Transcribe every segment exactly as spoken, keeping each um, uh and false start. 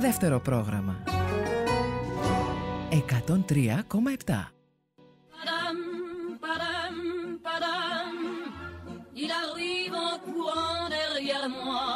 Δεύτερο πρόγραμμα εκατόν τρία κόμμα επτά. Il arrive en courant derrière moi.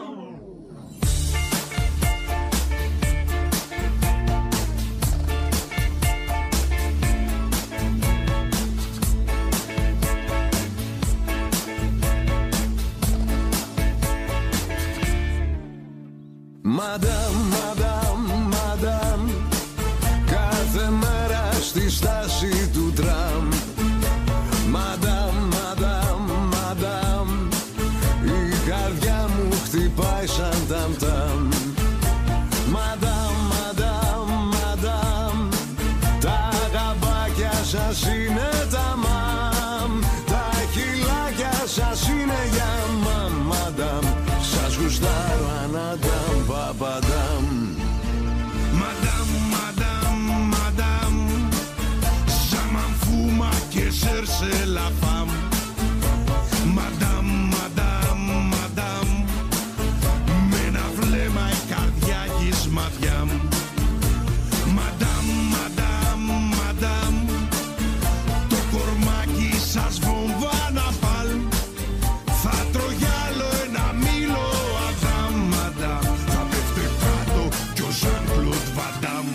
Madame, madame, madame, κάθε μέρα στη στάση του τραμ. Madame, madame, madame, η καρδιά μου χτυπάει σαν ταμ-ταμ. Madame, madame, madame, τα γαμπάκια σας είναι τα μαμ, τα χιλάκια σας είναι για μαμ, madame, σας γουστάρω αναντάμ, παπαντάμ. Madame, madame, madame, ça m'en fout que cherche la femme. Madame, madame, madame, με ένα βλέμμα η καρδιά γης μάτια μου. Madame, madame, madame, το κορμάκι σας βομβά να παλ. Θα τρώγει άλλο ένα μήλο Αδάμ, madame, θα πέφτει κάτω κι ο Jean-Claude Van Damme.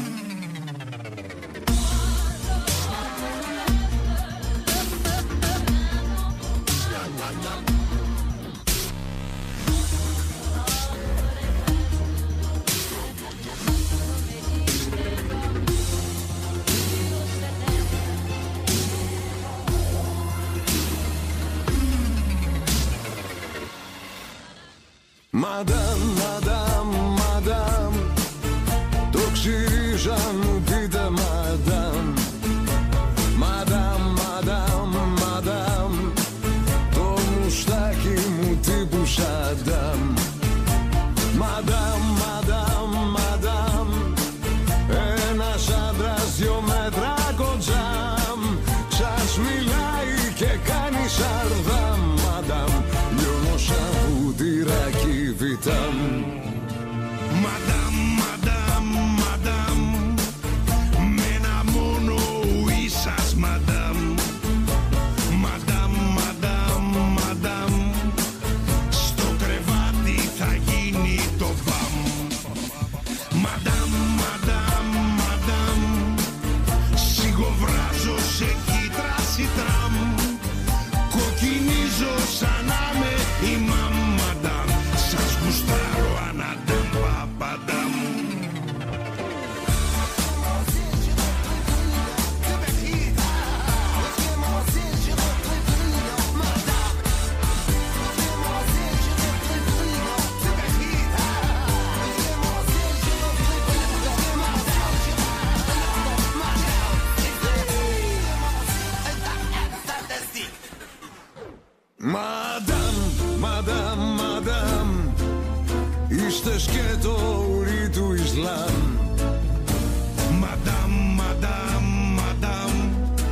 Madame, madame, madame, το ξυρίζω αν μου πείτε madame. Madame, madame, madame, το μουστάκι μου τύπου Σαντάμ. Madame, madame, madame, ένας άντρας δυο μέτρα κοντζάμ, σας μιλάει και κάνει σαρδάμ. Madame, λιώνω σαν βουτυράκι βιτάμ. Madame, madame, madame, με ένα μόνο ουί σας madame. Madame, madame, madame, στο κρεβάτι θα γίνει το μπαμ. Madame, madame, madame, σιγοβράζω σε κίτραση τραμ, κοκκινίζω σαν να με η μαμ, madame, σας γουστάρω αναντάμ, παπαντάμ. Madame, madame, madame, είστε σκέτο ουρί του Ισλάμ. Madame, madame, madame,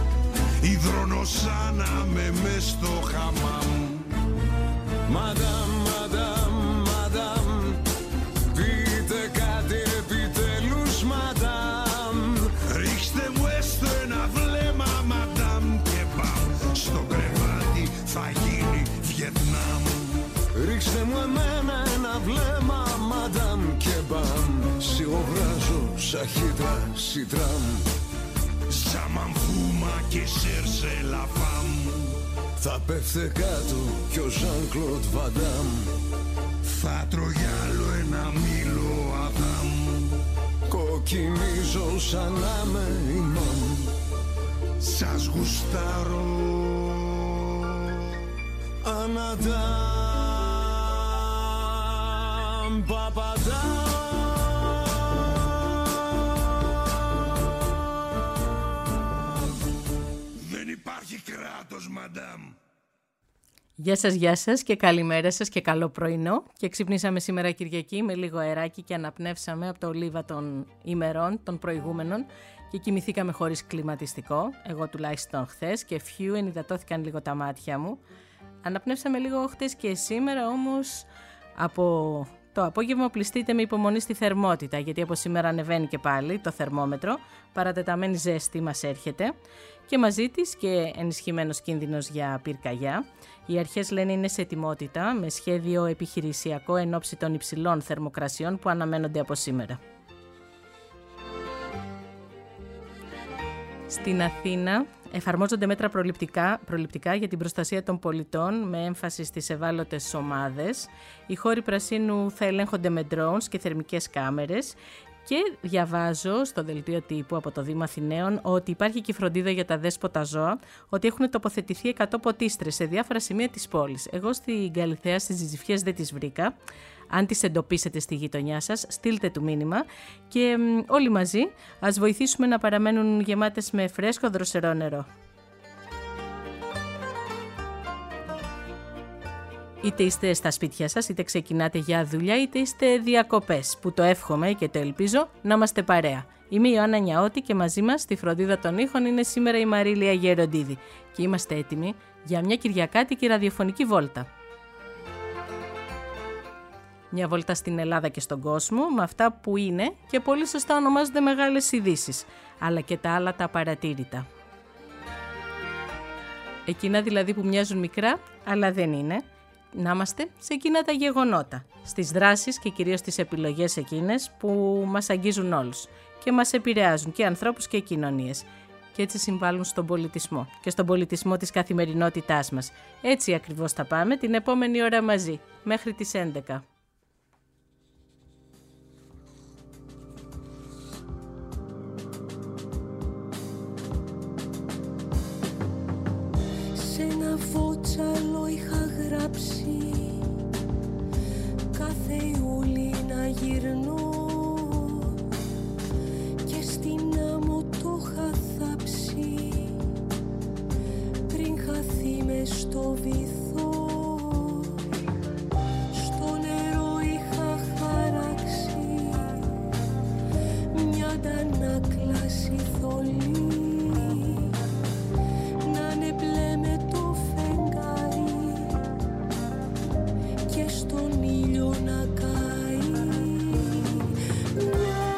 υδρονοσάναμε μες στο χαμάμ. Madame, madame, madame, πείτε κάτι επιτέλους madame. Ρίξτε μου έστω ένα βλέμμα madame και μπαμ, στο κρεβάτι θα γίνει Βιετνάμ. Ρίξτε μου εμένα ένα βλέμμα madame και μπαμ, σιγοβράζω σαν χύτρα σιτράμ. Ça m'en fout que cherche la femme. Θα πέφτε κάτω κι ο Jean-Claude Van Damme, θα τρώγει άλλο ένα μήλο Αδάμ. κοκκινίζω σαν να με ημάμ. Σας γουστάρω αναντάμ, παπαντάμ. Δεν υπάρχει κράτος, μαντάμ. Γεια σας, γεια σας και καλημέρα σας και καλό πρωινό. Και ξυπνήσαμε σήμερα Κυριακή με λίγο αεράκι και αναπνεύσαμε από το ολίβα των ημερών, των προηγούμενων και κοιμηθήκαμε χωρίς κλιματιστικό, εγώ τουλάχιστον χθες, και φιού ενυδατώθηκαν λίγο τα μάτια μου. Αναπνεύσαμε λίγο χθες και σήμερα, όμως από Το απόγευμα πληστείτε με υπομονή στη θερμότητα, γιατί από σήμερα ανεβαίνει και πάλι το θερμόμετρο, παρατεταμένη ζέστη μας έρχεται και μαζί της και ενισχυμένος κίνδυνος για πυρκαγιά. Οι αρχές λένε είναι σε ετοιμότητα με σχέδιο επιχειρησιακό εν ώψη των υψηλών θερμοκρασιών που αναμένονται από σήμερα. Στην Αθήνα εφαρμόζονται μέτρα προληπτικά, προληπτικά για την προστασία των πολιτών με έμφαση στις ευάλωτες ομάδες. Οι χώροι πρασίνου θα ελέγχονται με drones και θερμικές κάμερες και διαβάζω στο δελτίο τύπου από το Δήμο Αθηναίων ότι υπάρχει και φροντίδα για τα δέσποτα ζώα, ότι έχουν τοποθετηθεί εκατό ποτίστρες σε διάφορα σημεία της πόλης. Εγώ στην Καλιθέα στις Ζυζιφιές δεν τις βρήκα. Αν τις εντοπίσετε στη γειτονιά σας, στείλτε του μήνυμα και μ, όλοι μαζί ας βοηθήσουμε να παραμένουν γεμάτες με φρέσκο δροσερό νερό. Είτε είστε στα σπίτια σας, είτε ξεκινάτε για δουλειά, είτε είστε διακοπές, που το εύχομαι και το ελπίζω να είμαστε παρέα. Είμαι η Ιωάννα Νιαώτη και μαζί μας στη φροντίδα των ήχων είναι σήμερα η Μαρίλια Γεροντίδη και είμαστε έτοιμοι για μια κυριακάτικη ραδιοφωνική βόλτα. Μια βόλτα στην Ελλάδα και στον κόσμο με αυτά που είναι και πολύ σωστά ονομάζονται μεγάλες ειδήσεις, αλλά και τα άλλα τα παρατήρητα. Εκείνα δηλαδή που μοιάζουν μικρά, αλλά δεν είναι. Να είμαστε σε εκείνα τα γεγονότα, στις δράσεις και κυρίως στις επιλογές εκείνες που μας αγγίζουν όλους και μας επηρεάζουν και ανθρώπους και κοινωνίες και έτσι συμβάλλουν στον πολιτισμό και στον πολιτισμό της καθημερινότητάς μας. Έτσι ακριβώς θα πάμε την επόμενη ώρα μαζί, μέχρι τις έντεκα. Σε ένα βότσαλο είχα γράψει κάθε Ιούλη να γυρνώ και στην άμμο το είχα θάψει πριν χαθεί μες στο βυθό. Στο νερό είχα χαράξει μια αντανάκλαση θολή να είναι μπλε με το φεγγάρι και στον ήλιο να καεί μια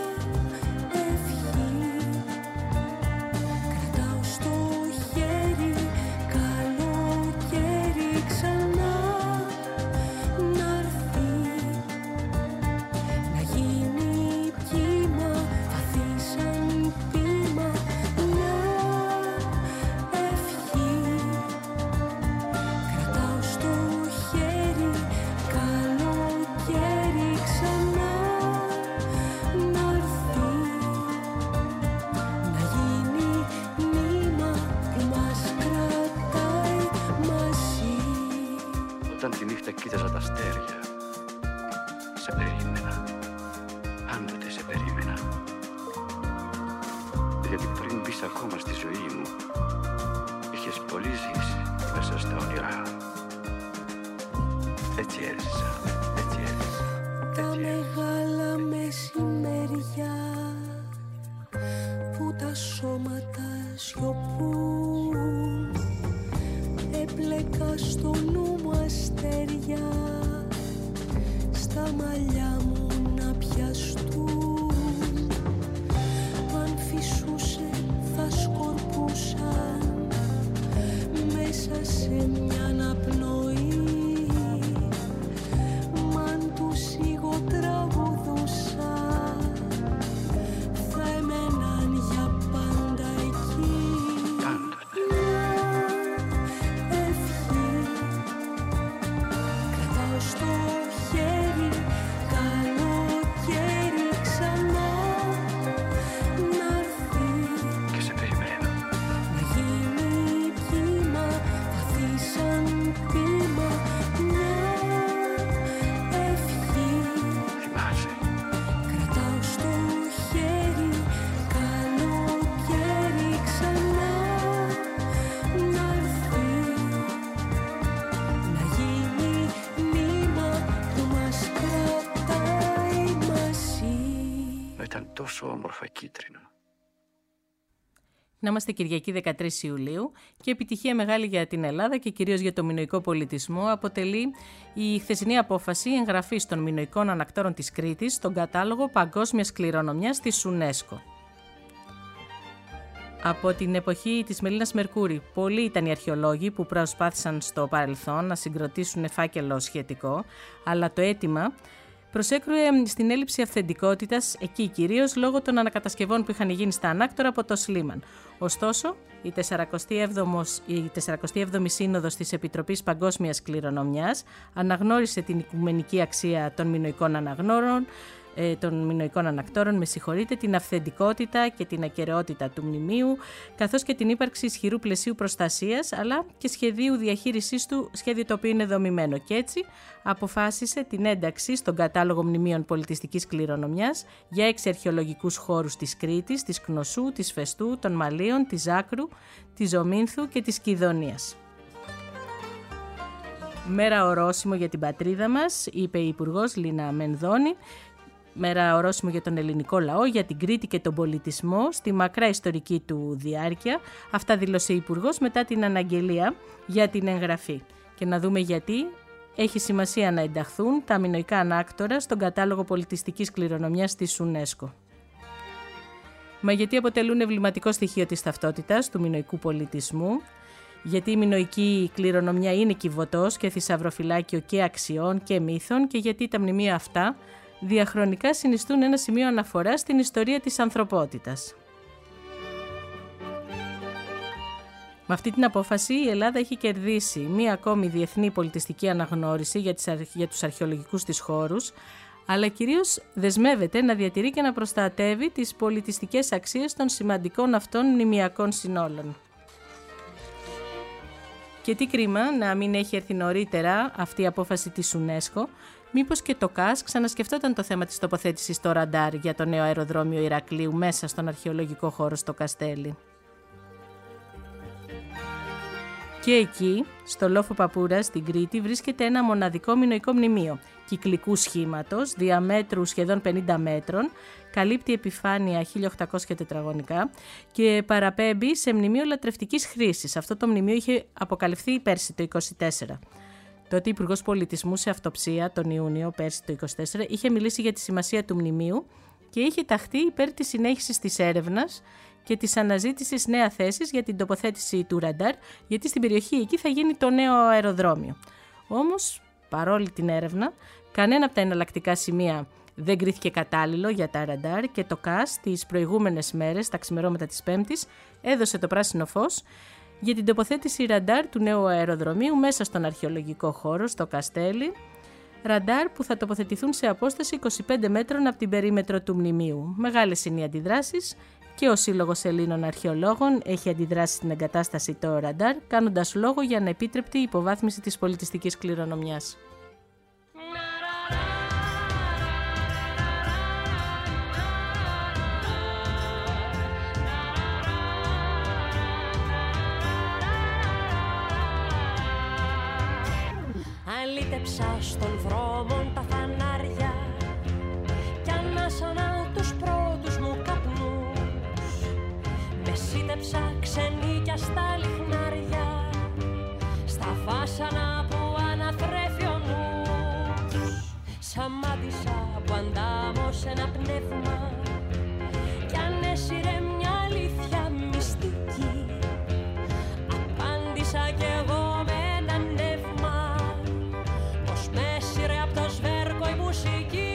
ευχή. Κρατάω στο χέρι καλοκαίρι ξανά να έρθει, να γίνει κύμα βαθύ σαν πείμα. Μια ευχή. Κρατάω στο χέρι καλοκαίρι ξανά να έρθει, να γίνει νήμα που μας κρατάει μαζί. Όταν τη νύχτα κοίταζα τα αστέρια, σε περίμενα, πάντοτε σε περίμενα. Γιατί πριν μπεις ακόμα στη ζωή μου, είχες πολύ ζήσει μέσα στα όνειρά. Έτσι έζησα, έτσι έζησα, Τα έτσι έζησα. μεγάλα μεσημέρια που τα σώματα σιωπούν, έπλεκα στο νου μου αστέρια στα μαλλιά μου να πιαστούν. Αν φυσούσε θα σκορπούσαν μέσα σε μια αναπνοή. Μαν τους εγώ τραγουδούσα θα έμεναν για πάντα εκεί. Πάντοτε. Μια ευχή. Κρατάω στο χέρι καλοκαίρι ξανά να έρθει, Και σε περιμένω. να γίνει κύμα βαθύ σαν πείμα. Μια ευχή. Θυμάσαι, Κρατάω στο χέρι καλοκαίρι ξανά να έρθει, να γίνει νήμα που μας κρατάει μαζί. ήταν τόσο όμορφα κίτρινο. Να είμαστε Κυριακή δεκατρείς Ιουλίου και επιτυχία μεγάλη για την Ελλάδα και κυρίως για το μινωικό πολιτισμό αποτελεί η χθεσινή απόφαση εγγραφής των μινωικών ανακτόρων της Κρήτης στον κατάλογο παγκόσμιας κληρονομιάς της UNESCO. Από την εποχή της Μελίνας Μερκούρη, πολλοί ήταν οι αρχαιολόγοι που προσπάθησαν στο παρελθόν να συγκροτήσουν φάκελο σχετικό, αλλά το αίτημα προσέκρουε στην έλλειψη αυθεντικότητας εκεί κυρίως λόγω των ανακατασκευών που είχαν γίνει στα ανάκτορα από το Σλίμαν. Ωστόσο, η σαρακοστή έβδομη Σύνοδος της Επιτροπής Παγκόσμιας Κληρονομιάς αναγνώρισε την οικουμενική αξία των μινωικών αναγνώρων, των μινωικών ανακτόρων, με συγχωρείτε, την αυθεντικότητα και την ακεραιότητα του μνημείου, καθώς και την ύπαρξη ισχυρού πλαισίου προστασίας, αλλά και σχεδίου διαχείρισής του, σχέδιο το οποίο είναι δομημένο. Και έτσι αποφάσισε την ένταξη στον κατάλογο μνημείων πολιτιστικής κληρονομιάς για έξι αρχαιολογικούς χώρους της Κρήτης, της Κνωσού, της Φεστού, των Μαλίων, της Άκρου, της Ζωμήνθου και της Κιδωνίας. Μέρα ορόσημο για την πατρίδα μας, είπε η Υπουργός Λίνα Μενδώνη. Μέρα ορόσημο για τον ελληνικό λαό, για την Κρήτη και τον πολιτισμό στη μακρά ιστορική του διάρκεια. Αυτά δήλωσε η Υπουργός μετά την αναγγελία για την εγγραφή. Και να δούμε γιατί έχει σημασία να ενταχθούν τα μινωικά ανάκτορα στον κατάλογο πολιτιστικής κληρονομιάς της UNESCO. Μα γιατί αποτελούν εμβληματικό στοιχείο της ταυτότητας του μινωικού πολιτισμού, γιατί η μινωική κληρονομιά είναι κυβωτός και θησαυροφυλάκιο και αξιών και μύθων και γιατί τα μνημεία αυτά διαχρονικά συνιστούν ένα σημείο αναφοράς στην ιστορία της ανθρωπότητας. Με αυτή την απόφαση η Ελλάδα έχει κερδίσει μία ακόμη διεθνή πολιτιστική αναγνώριση για, τις, για τους αρχαιολογικούς της χώρους, αλλά κυρίως δεσμεύεται να διατηρεί και να προστατεύει τις πολιτιστικές αξίες των σημαντικών αυτών μνημειακών συνόλων. Και τι κρίμα να μην έχει έρθει νωρίτερα αυτή η απόφαση της UNESCO. Μήπως και το ΚΑΣ ξανασκεφτόταν το θέμα της τοποθέτησης στο ραντάρ για το νέο αεροδρόμιο Ηρακλείου μέσα στον αρχαιολογικό χώρο στο Καστέλι. Και εκεί, στο Λόφο Παπούρα, στην Κρήτη, βρίσκεται ένα μοναδικό μινωικό μνημείο κυκλικού σχήματος, διαμέτρου σχεδόν πενήντα μέτρων, καλύπτει επιφάνεια χίλια οκτακόσια τετραγωνικά και παραπέμπει σε μνημείο λατρευτικής χρήσης. Αυτό το μνημείο είχε αποκαλυφθεί πέρσι το είκοσι τέσσερα. Τότε ο Υπουργός Πολιτισμού σε αυτοψία τον Ιούνιο πέρσι το είκοσι τέσσερα είχε μιλήσει για τη σημασία του μνημείου και είχε ταχθεί υπέρ της συνέχισης της έρευνας και της αναζήτησης νέα θέσης για την τοποθέτηση του ραντάρ, γιατί στην περιοχή εκεί θα γίνει το νέο αεροδρόμιο. Όμως, παρόλη την έρευνα, κανένα από τα εναλλακτικά σημεία δεν κρίθηκε κατάλληλο για τα ραντάρ και το ΚΑΣ τις προηγούμενες μέρες, τα ξημερώματα της Πέμπτης, έδωσε το πράσινο φως για την τοποθέτηση ραντάρ του νέου αεροδρομίου μέσα στον αρχαιολογικό χώρο, στο Καστέλι, ραντάρ που θα τοποθετηθούν σε απόσταση είκοσι πέντε μέτρων από την περίμετρο του μνημείου. Μεγάλες είναι οι αντιδράσεις και ο Σύλλογος Ελλήνων Αρχαιολόγων έχει αντιδράσει στην εγκατάσταση το ραντάρ, κάνοντας λόγο για ανεπίτρεπτη υποβάθμιση της πολιτιστικής κληρονομιάς. Αλήτεψα στον δρόμο τα φανάρια κι ανάσανα τους πρώτους μου καπνούς. Με σύντεψα ξενίκια στα λιχνάρια, στα βάσανα που ανατρέφει ο νους. Σαμάτησα που αντάμωσε ένα πνεύμα κι ανέσυρε μια αλήθεια μυστική. Απάντησα κι εγώ με ένα νεύμα πως με σύρε απ' το σβέρκο η μουσική.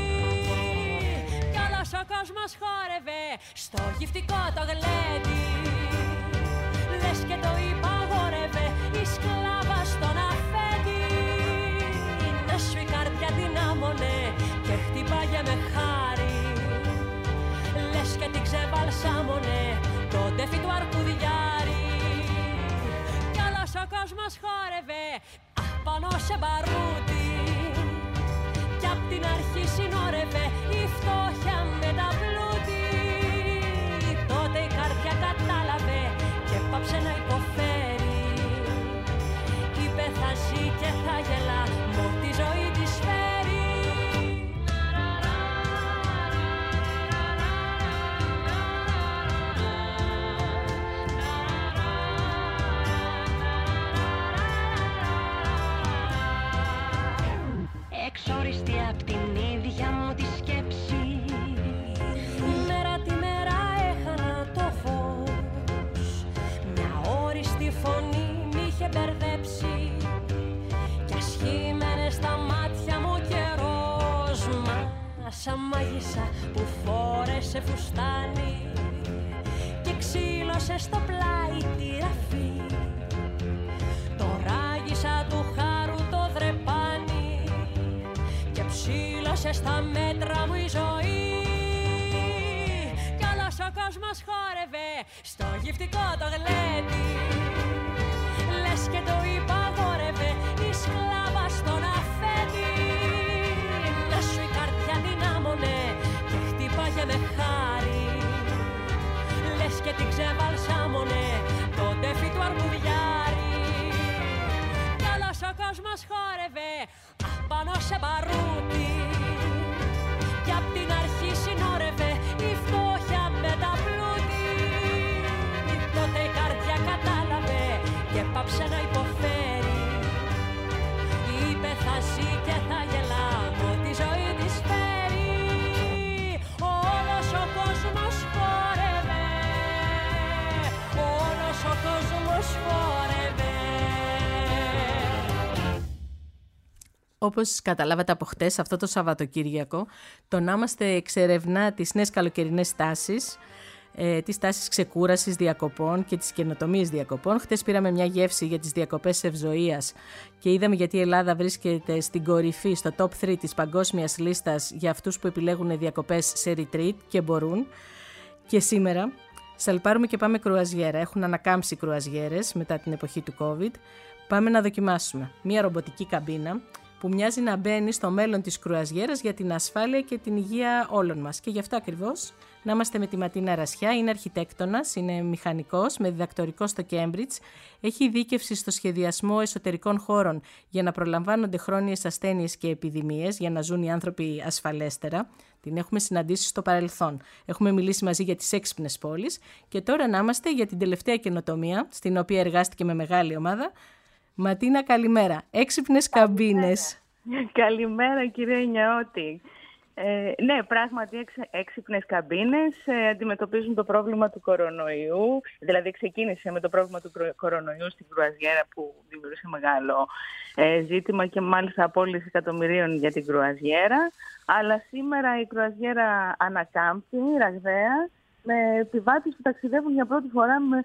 Κι όλος ο κόσμος χόρευε στο γυφτικό το γλέντι, λες και το υπαγόρευε η σκλάβα στον αφέντη. Να σου η καρδιά την άμονε και χτυπάγε με χάρη, λες και την ξεβαλσάμονε το τέφι του αρκουδιάρη. Κι όλος ο κόσμος χόρευε απάνω σε μπαρούτι κι απ' την αρχή συνόρευε η φτώχεια με τα πλούτη. Τότε η καρδιά κατάλαβε και πάψε να υποφέρει, είπε θα ζει και θα γελά μ' ό,τι ζωή της φέρει. ξεχωριστή απ' την ίδια μου τη σκέψη. Μέρα τη μέρα έχανα το φως, μια όριστη φωνή μ' είχε μπερδέψει κι ασχήμενε στα μάτια μου καιρός. Μα σαν μάγισσα που φόρεσε φουστάνι και ξύλωσε στο πλάι τη ραφή, το ράγισα του χάρου το δρεπάνι και ψήλωσε στα μέτρα μου η ζωή. Κι όλος ο κόσμος χόρευε στο γυφτικό το γλέντι, λες και το υπαγόρευε η σκλάβα στον αφέντη. Να σου η καρδιά δυνάμωνε και χτύπαγε με χάρη, λες και την ξεβαλσάμωνε το τέφι του αρκουδιάρι. Κι όλος ο κόσμος χόρευε απάνω σε μπαρούτι κι απ' την αρχή συνόρευε η φτώχεια με τα πλούτη. Τότε η καρδιά κατάλαβε και πάψε να υποφέρει, είπε θα ζει και θα γελά μου τη ζωή της φέρει. Όλος ο κόσμος χόρευε, όλος ο κόσμος χόρευε. Όπως καταλάβατε από χτες, αυτό το Σαββατοκύριακο, το να είμαστε εξερευνά τις νέες καλοκαιρινές τάσεις, ε, τις τάσεις ξεκούρασης διακοπών και τις καινοτομίες διακοπών. Χτες πήραμε μια γεύση για τις διακοπές ευζοίας και είδαμε γιατί η Ελλάδα βρίσκεται στην κορυφή, στο top τρία της παγκόσμιας λίστας για αυτούς που επιλέγουν διακοπές σε retreat και μπορούν. Και σήμερα σαλπάρουμε και πάμε κρουαζιέρα. Έχουν ανακάμψει οι κρουαζιέρες μετά την εποχή του COVID. Πάμε να δοκιμάσουμε μια ρομποτική καμπίνα που μοιάζει να μπαίνει στο μέλλον της κρουαζιέρας για την ασφάλεια και την υγεία όλων μας. Και γι' αυτό ακριβώς να είμαστε με τη Ματίνα Ρασιά. Είναι αρχιτέκτονας, είναι μηχανικός με διδακτορικό στο Cambridge. Έχει ειδίκευση στο σχεδιασμό εσωτερικών χώρων για να προλαμβάνονται χρόνιες ασθένειες και επιδημίες, για να ζουν οι άνθρωποι ασφαλέστερα. Την έχουμε συναντήσει στο παρελθόν. Έχουμε μιλήσει μαζί για τις έξυπνες πόλεις και τώρα να είμαστε για την τελευταία καινοτομία, στην οποία εργάστηκε με μεγάλη ομάδα. Ματίνα, καλημέρα. Έξυπνες καμπίνες. Καλημέρα, κύριε Νιώτη. Ε, ναι, πράγματι έξυπνες καμπίνες ε, αντιμετωπίζουν το πρόβλημα του κορονοϊού. Δηλαδή ξεκίνησε με το πρόβλημα του κορονοϊού στην κρουαζιέρα που δημιούργησε μεγάλο ε, ζήτημα και μάλιστα απόλυση εκατομμυρίων για την κρουαζιέρα. Αλλά σήμερα η κρουαζιέρα ανακάμπτει ραγδαία με επιβάτες που ταξιδεύουν για πρώτη φορά με...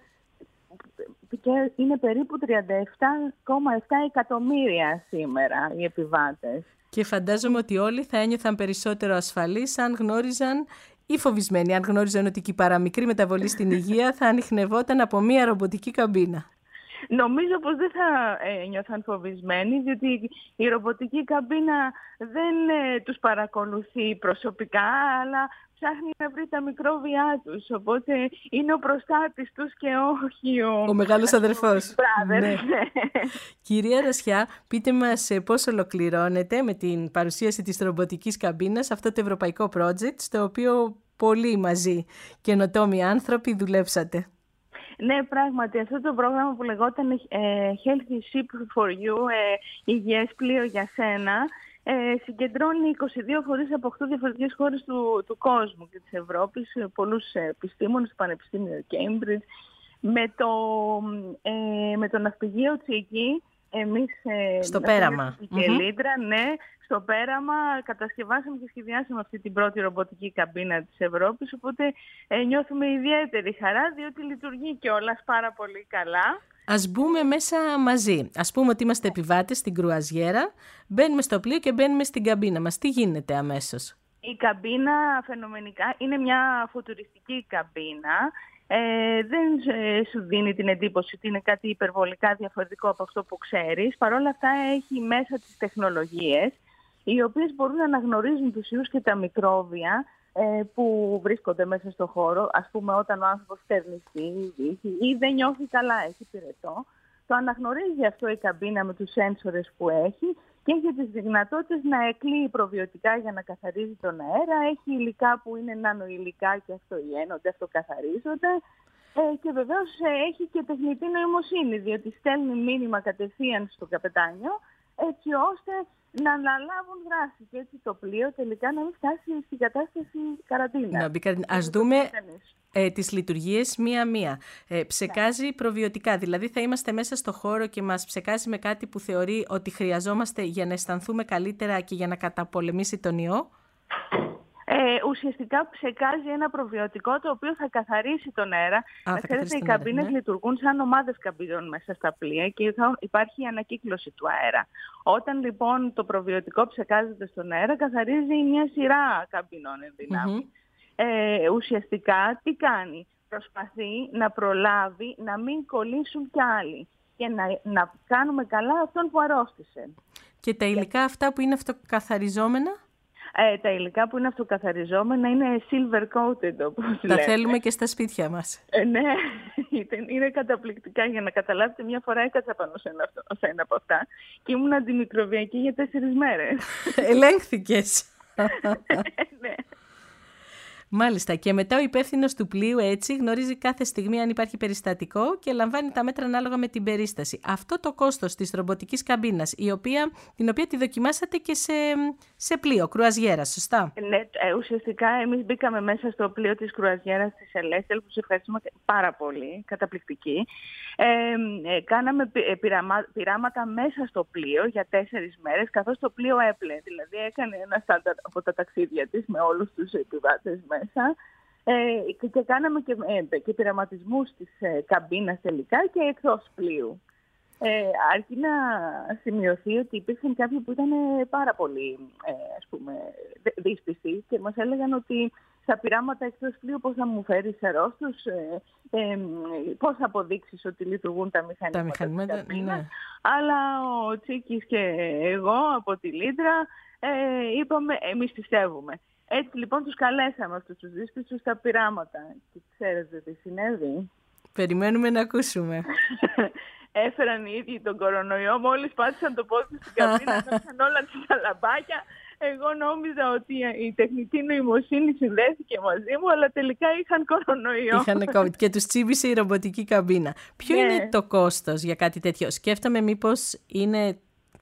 και είναι περίπου τριάντα επτά κόμμα επτά εκατομμύρια σήμερα οι επιβάτες. Και φαντάζομαι ότι όλοι θα ένιωθαν περισσότερο ασφαλείς αν γνώριζαν ή φοβισμένοι, αν γνώριζαν ότι και η παραμικρή μεταβολή στην υγεία θα ανιχνευόταν από μία ρομποτική καμπίνα. Νομίζω πως δεν θα ε, νιώθαν φοβισμένοι, διότι η ρομποτική καμπίνα δεν ε, τους παρακολουθεί προσωπικά, αλλά ψάχνει να βρει τα μικρόβια τους, οπότε είναι ο προστάτης τους και όχι ο... Ο μεγάλος αδερφός. Ναι. Ναι. Κυρία Ρασιά, πείτε μας πώς ολοκληρώνεται με την παρουσίαση της ρομποτικής καμπίνας αυτό το ευρωπαϊκό project, στο οποίο πολλοί μαζί καινοτόμοι άνθρωποι δουλέψατε. Ναι, πράγματι, αυτό το πρόγραμμα που λεγόταν ε, Healthy Ship for You, ε, υγιές πλοίο για σένα, ε, συγκεντρώνει είκοσι δύο φορείς από οκτώ διαφορετικές χώρες του, του κόσμου και της Ευρώπης, πολλούς επιστήμονες στο Πανεπιστήμιο Cambridge. Με το, ε, με το ναυπηγείο Τσίκη, εμείς... Ε, στο πέραμα. Και mm-hmm. Λίτρα, ναι, στο πέραμα κατασκευάσαμε και σχεδιάσαμε αυτή την πρώτη ρομποτική καμπίνα της Ευρώπης, οπότε ε, νιώθουμε ιδιαίτερη χαρά, διότι λειτουργεί κιόλας πάρα πολύ καλά. Ας μπούμε μέσα μαζί. Ας πούμε ότι είμαστε επιβάτες στην κρουαζιέρα, μπαίνουμε στο πλοίο και μπαίνουμε στην καμπίνα μας. Τι γίνεται αμέσως? Η καμπίνα φαινομενικά είναι μια φουτουριστική καμπίνα. Ε, δεν ε, σου δίνει την εντύπωση ότι είναι κάτι υπερβολικά διαφορετικό από αυτό που ξέρεις. Παρ' όλα αυτά έχει μέσα τις τεχνολογίες, οι οποίες μπορούν να αναγνωρίζουν τους ιούς και τα μικρόβια ε, που βρίσκονται μέσα στον χώρο. Ας πούμε όταν ο άνθρωπος στερνιστεί ή δεν νιώθει καλά, έχει πυρετό. Το αναγνωρίζει αυτό η καμπίνα με τους σένσορες που έχει και έχει τις δυνατότητες να εκλείει προβιωτικά για να καθαρίζει τον αέρα. Έχει υλικά που είναι νανοηλικά και αυτοϊένονται, αυτοκαθαρίζονται. Ε, και βεβαίως ε, έχει και τεχνητή νοημοσύνη, διότι στέλνει μήνυμα κατευθείαν στο καπετάνιο έτσι ώστε να αναλάβουν δράση. Και έτσι το πλοίο τελικά να μην φτάσει στην κατάσταση καραντίνα. Να μπει καραντίνα. Ας δούμε ε, τις λειτουργίες μία-μία. Ε, ψεκάζει ναι. προβιωτικά, δηλαδή θα είμαστε μέσα στο χώρο και μας ψεκάζει με κάτι που θεωρεί ότι χρειαζόμαστε για να αισθανθούμε καλύτερα και για να καταπολεμήσει τον ιό. Ε, ουσιαστικά ψεκάζει ένα προβιωτικό το οποίο θα καθαρίσει τον αέρα. Α, να ξέρετε, οι καμπίνες ναι. λειτουργούν σαν ομάδες καμπίνων μέσα στα πλοία και θα υπάρχει ανακύκλωση του αέρα. Όταν λοιπόν το προβιωτικό ψεκάζεται στον αέρα, καθαρίζει μια σειρά καμπίνων εν δυνάμει. Mm-hmm. Ε, ουσιαστικά τι κάνει? Προσπαθεί να προλάβει να μην κολλήσουν κι άλλοι και να, να κάνουμε καλά αυτόν που αρρώστησε. Και τα υλικά Για... αυτά που είναι αυτοκαθαριζόμενα? Ε, τα υλικά που είναι αυτοκαθαριζόμενα είναι silver coated, όπως τα λέμε. θέλουμε και στα σπίτια μας. Ε, ναι, είναι καταπληκτικά. Για να καταλάβετε, μια φορά έκατσα πάνω σε ένα, σε ένα από αυτά και ήμουν αντιμικροβιακή για τέσσερις μέρες. Ελέγχθηκες. Ναι. Μάλιστα. Και μετά ο υπεύθυνος του πλοίου έτσι γνωρίζει κάθε στιγμή αν υπάρχει περιστατικό και λαμβάνει τα μέτρα ανάλογα με την περίσταση. Αυτό το κόστος της ρομποτικής καμπίνας, η οποία, την οποία τη δοκιμάσατε και σε, σε πλοίο, κρουαζιέρα, σωστά? Ναι, ουσιαστικά εμείς μπήκαμε μέσα στο πλοίο της κρουαζιέρας της Celestial, που σε ευχαριστούμε πάρα πολύ, καταπληκτική. Ε, ε, κάναμε πειραμα, πειράματα μέσα στο πλοίο για τέσσερις μέρες, καθώς το πλοίο έπλεε. Δηλαδή έκανε ένα στάνταρ από τα ταξίδια της με όλους τους επιβάτες μέσα. Ε, και, και κάναμε και, ε, και πειραματισμούς της ε, καμπίνας τελικά και εκτός πλοίου. Ε, αρκεί να σημειωθεί ότι υπήρχαν κάποιοι που ήταν πάρα πολύ ε, ας πούμε, δύσπιστοι και μας έλεγαν ότι στα πειράματα εκτός πλοίου πώς θα μου φέρεις αρρώστους, ε, ε, πώς θα αποδείξεις ότι λειτουργούν τα μηχανήματα, τα μηχανήματα της καμπίνας. Ναι. Αλλά ο Τσίκης και εγώ από τη Λύτρα ε, είπαμε εμείς πιστεύουμε. Έτσι λοιπόν τους καλέσαμε αυτούς τους δύσπιστους στα πειράματα. Και ξέρετε τι συνέβη? Περιμένουμε να ακούσουμε. Έφεραν οι ίδιοι τον κορονοϊό, μόλις πάτησαν το πόδι στην καμπίνα, έφτιαξαν όλα τα λαμπάκια. Εγώ νόμιζα ότι η τεχνητή νοημοσύνη συνδέθηκε μαζί μου, αλλά τελικά είχαν κορονοϊό. Είχαν COVID και τους τσίμπησε η ρομποτική καμπίνα. Ποιο ναι. είναι το κόστος για κάτι τέτοιο? Σκέφτομαι μήπως είναι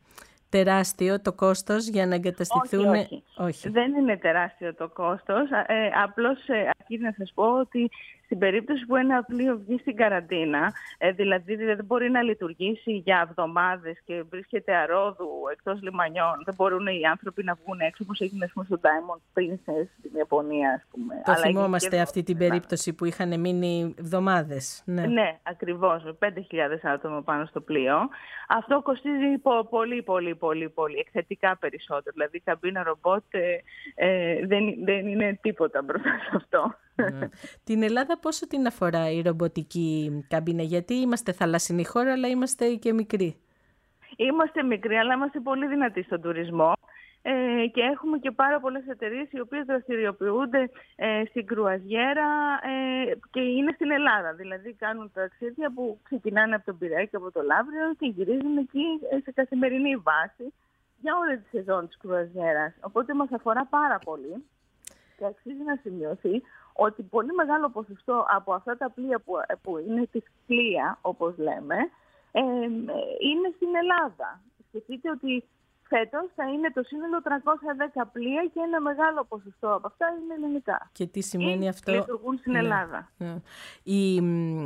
τεράστιο το κόστος για να εγκαταστηθούν... Όχι, όχι. όχι. Δεν είναι τεράστιο το κόστος. Ε, απλώς ε, αρκεί να σας πω ότι στην περίπτωση που ένα πλοίο βγει στην καραντίνα, ε, δηλαδή δεν μπορεί να λειτουργήσει για εβδομάδες και βρίσκεται αρρώδου εκτός λιμανιών, δεν μπορούν οι άνθρωποι να βγουν έξω, όπως έγινε ας πούμε, στο Diamond Princess στην Ιαπωνία. Ας πούμε. Το Αλλά θυμόμαστε αυτή την περίπτωση που είχαν μείνει εβδομάδες. Ναι, ναι ακριβώς, με πέντε χιλιάδες άτομα πάνω στο πλοίο. Αυτό κοστίζει πολύ, πολύ, πολύ, πολύ, εκθετικά περισσότερο. Δηλαδή η καμπίνα ρομπότ ε, ε, δεν, δεν είναι τίποτα μπροστά σε αυτό. Ναι. Την Ελλάδα πόσο την αφορά η ρομποτική καμπίνα? Γιατί είμαστε θαλασσινή χώρα, αλλά είμαστε και μικροί. Είμαστε μικροί, αλλά είμαστε πολύ δυνατοί στον τουρισμό. Ε, και έχουμε και πάρα πολλές εταιρείες οι οποίες δραστηριοποιούνται ε, στην κρουαζιέρα ε, και είναι στην Ελλάδα. Δηλαδή κάνουν ταξίδια που ξεκινάνε από τον Πειραιά και από το Λαύριο και γυρίζουν εκεί σε καθημερινή βάση για όλη τη σεζόν της κρουαζιέρας. Οπότε μας αφορά πάρα πολύ και αξίζει να σημειωθεί ότι πολύ μεγάλο ποσοστό από αυτά τα πλοία που, που είναι της πλοία, όπως λέμε, ε, είναι στην Ελλάδα. Σκεφτείτε ότι φέτος θα είναι το σύνολο τριακόσια δέκα πλοία και ένα μεγάλο ποσοστό από αυτά είναι ελληνικά. Και τι σημαίνει ή αυτό? Λειτουργούν στην ναι, Ελλάδα. Ναι. Οι,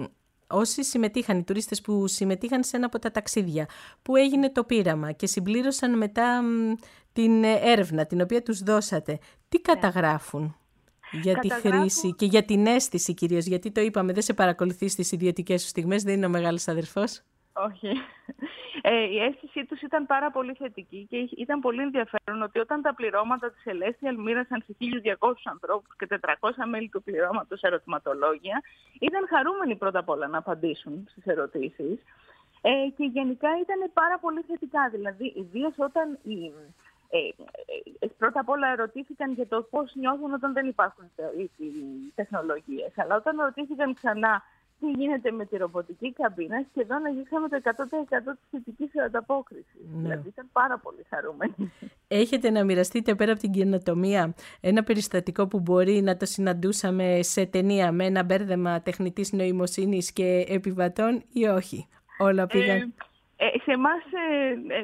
όσοι συμμετείχαν, οι τουρίστες που συμμετείχαν σε ένα από τα ταξίδια, που έγινε το πείραμα και συμπλήρωσαν μετά μ, την έρευνα την οποία τους δώσατε, τι ναι. καταγράφουν για τη χρήση και για την αίσθηση κυρίως? Γιατί το είπαμε, δεν σε παρακολουθεί στις ιδιωτικές σου στιγμές, δεν είναι ο μεγάλος αδερφός. Όχι. Ε, η αίσθησή τους ήταν πάρα πολύ θετική και ήταν πολύ ενδιαφέρον ότι όταν τα πληρώματα της Celestial μοίρασαν σε χίλιους διακόσιους ανθρώπους και τετρακόσια μέλη του πληρώματος ερωτηματολόγια, ήταν χαρούμενοι πρώτα απ' όλα να απαντήσουν στις ερωτήσεις ε, και γενικά ήταν πάρα πολύ θετικά. Δηλαδή, ιδίως όταν οι, ε, ε, πρώτα απ' όλα ερωτήθηκαν για το πώς νιώθουν όταν δεν υπάρχουν οι, οι τεχνολογίες, αλλά όταν ερωτήθηκαν ξανά τι γίνεται με τη ρομποτική καμπίνα, σχεδόν αγγίξαμε το εκατό τοις εκατό της θετικής ανταπόκρισης. Ναι. Δηλαδή ήταν πάρα πολύ χαρούμενοι. Έχετε να μοιραστείτε πέρα από την καινοτομία ένα περιστατικό που μπορεί να το συναντούσαμε σε ταινία με ένα μπέρδεμα τεχνητής νοημοσύνης και επιβατών ή όχι? Όλα πήγαν... Ε, ε, σε εμάς... Ε, ε,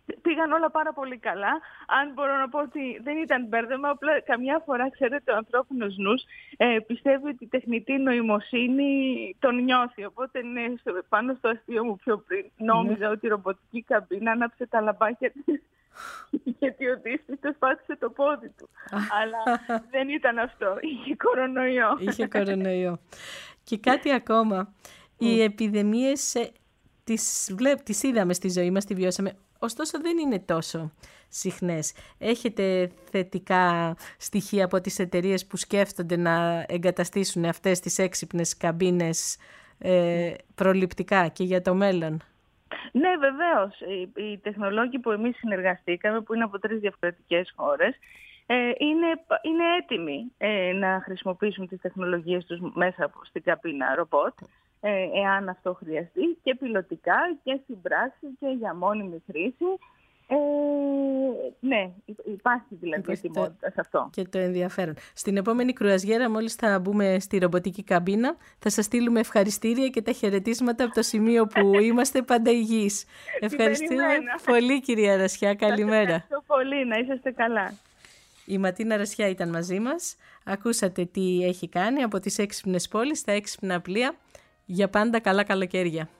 πήγαν όλα πάρα πολύ καλά. Αν μπορώ να πω ότι δεν ήταν μπέρδεμα, απλά καμιά φορά, ξέρετε, ο ανθρώπινος νους ε, πιστεύει ότι η τεχνητή νοημοσύνη τον νιώθει. Οπότε, ναι, πάνω στο αστείο μου πιο πριν, νόμιζα mm. ότι η ρομποτική καμπίνα άναψε τα λαμπάκια της γιατί ο δύσπιστος πάτησε το πόδι του. Αλλά δεν ήταν αυτό. Είχε κορονοϊό. Είχε κορονοϊό. Και κάτι ακόμα. Οι επιδημίες ε, τις, βλέπ, τις είδαμε στη ζωή μας, τη βιώσαμε. Ωστόσο δεν είναι τόσο συχνές. Έχετε θετικά στοιχεία από τις εταιρείες που σκέφτονται να εγκαταστήσουν αυτές τις έξυπνες καμπίνες ε, προληπτικά και για το μέλλον? Ναι, βεβαίως. Οι, οι τεχνολόγοι που εμείς συνεργαστήκαμε, που είναι από τρεις διαφορετικές χώρες, ε, είναι, είναι έτοιμοι ε, να χρησιμοποιήσουν τις τεχνολογίες τους μέσα από στην καμπίνα ρομπότ, ε, εάν αυτό χρειαστεί, και πιλωτικά και στην πράξη και για μόνιμη χρήση. Ε, ναι, υπάρχει δηλαδή ετοιμότητα σε αυτό. Και το ενδιαφέρον. Στην επόμενη κρουαζιέρα, μόλις θα μπούμε στη ρομποτική καμπίνα, θα σας στείλουμε ευχαριστήρια και τα χαιρετίσματα από το σημείο που είμαστε πάντα υγιείς. Ευχαριστούμε πολύ, κυρία Ρασιά. Καλημέρα. Ευχαριστώ πολύ. Να είσαστε καλά. Η Ματίνα Ρασιά ήταν μαζί μας. Ακούσατε τι έχει κάνει από τις έξυπνες πόλεις στα έξυπνα πλοία. Για πάντα καλά καλοκαίρια.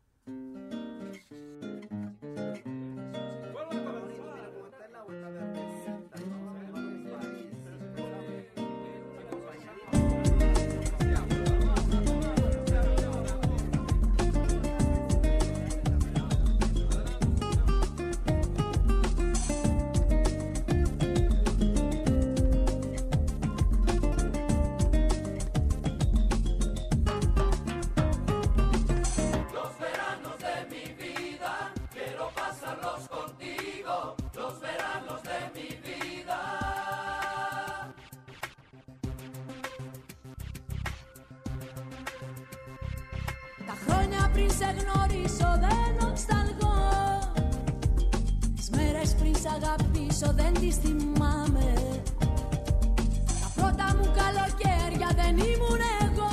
Δεν τις θυμάμαι. Τα πρώτα μου καλοκαίρια δεν ήμουν εγώ.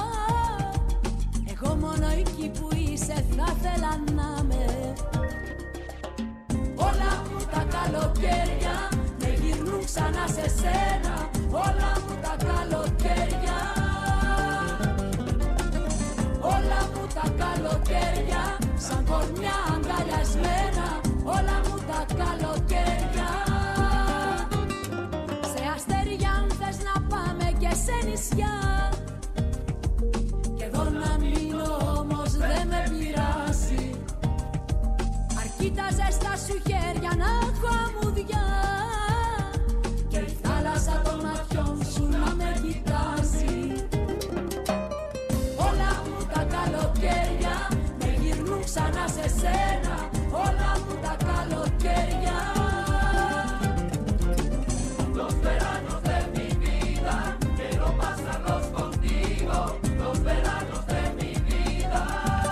Εγώ μόνο εκεί που είσαι θα ήθελα να είμαι. Όλα μου τα καλοκαίρια με γυρνούν ξανά σε σένα. Όλα μου τα καλοκαίρια. Όλα μου τα καλοκαίρια σαν κορμιά αγκαλιασμένα. Όλα μου τα καλοκαίρια. Σε αστέρια αν θες να πάμε και σε νησιά. Κι εδώ να μείνω όμως δεν με πειράζει. Αρκεί τα ζεστά σου χέρια να έχω αμμουδιά. Και η θάλασσα των ματιών σου να με κοιτάζει. Όλα μου τα καλοκαίρια με γυρνούν ξανά σε σένα. Όλα μου τα καλοκαίρια. Los veranos de mi vida quiero pasarlos contigo. Los veranos de mi vida.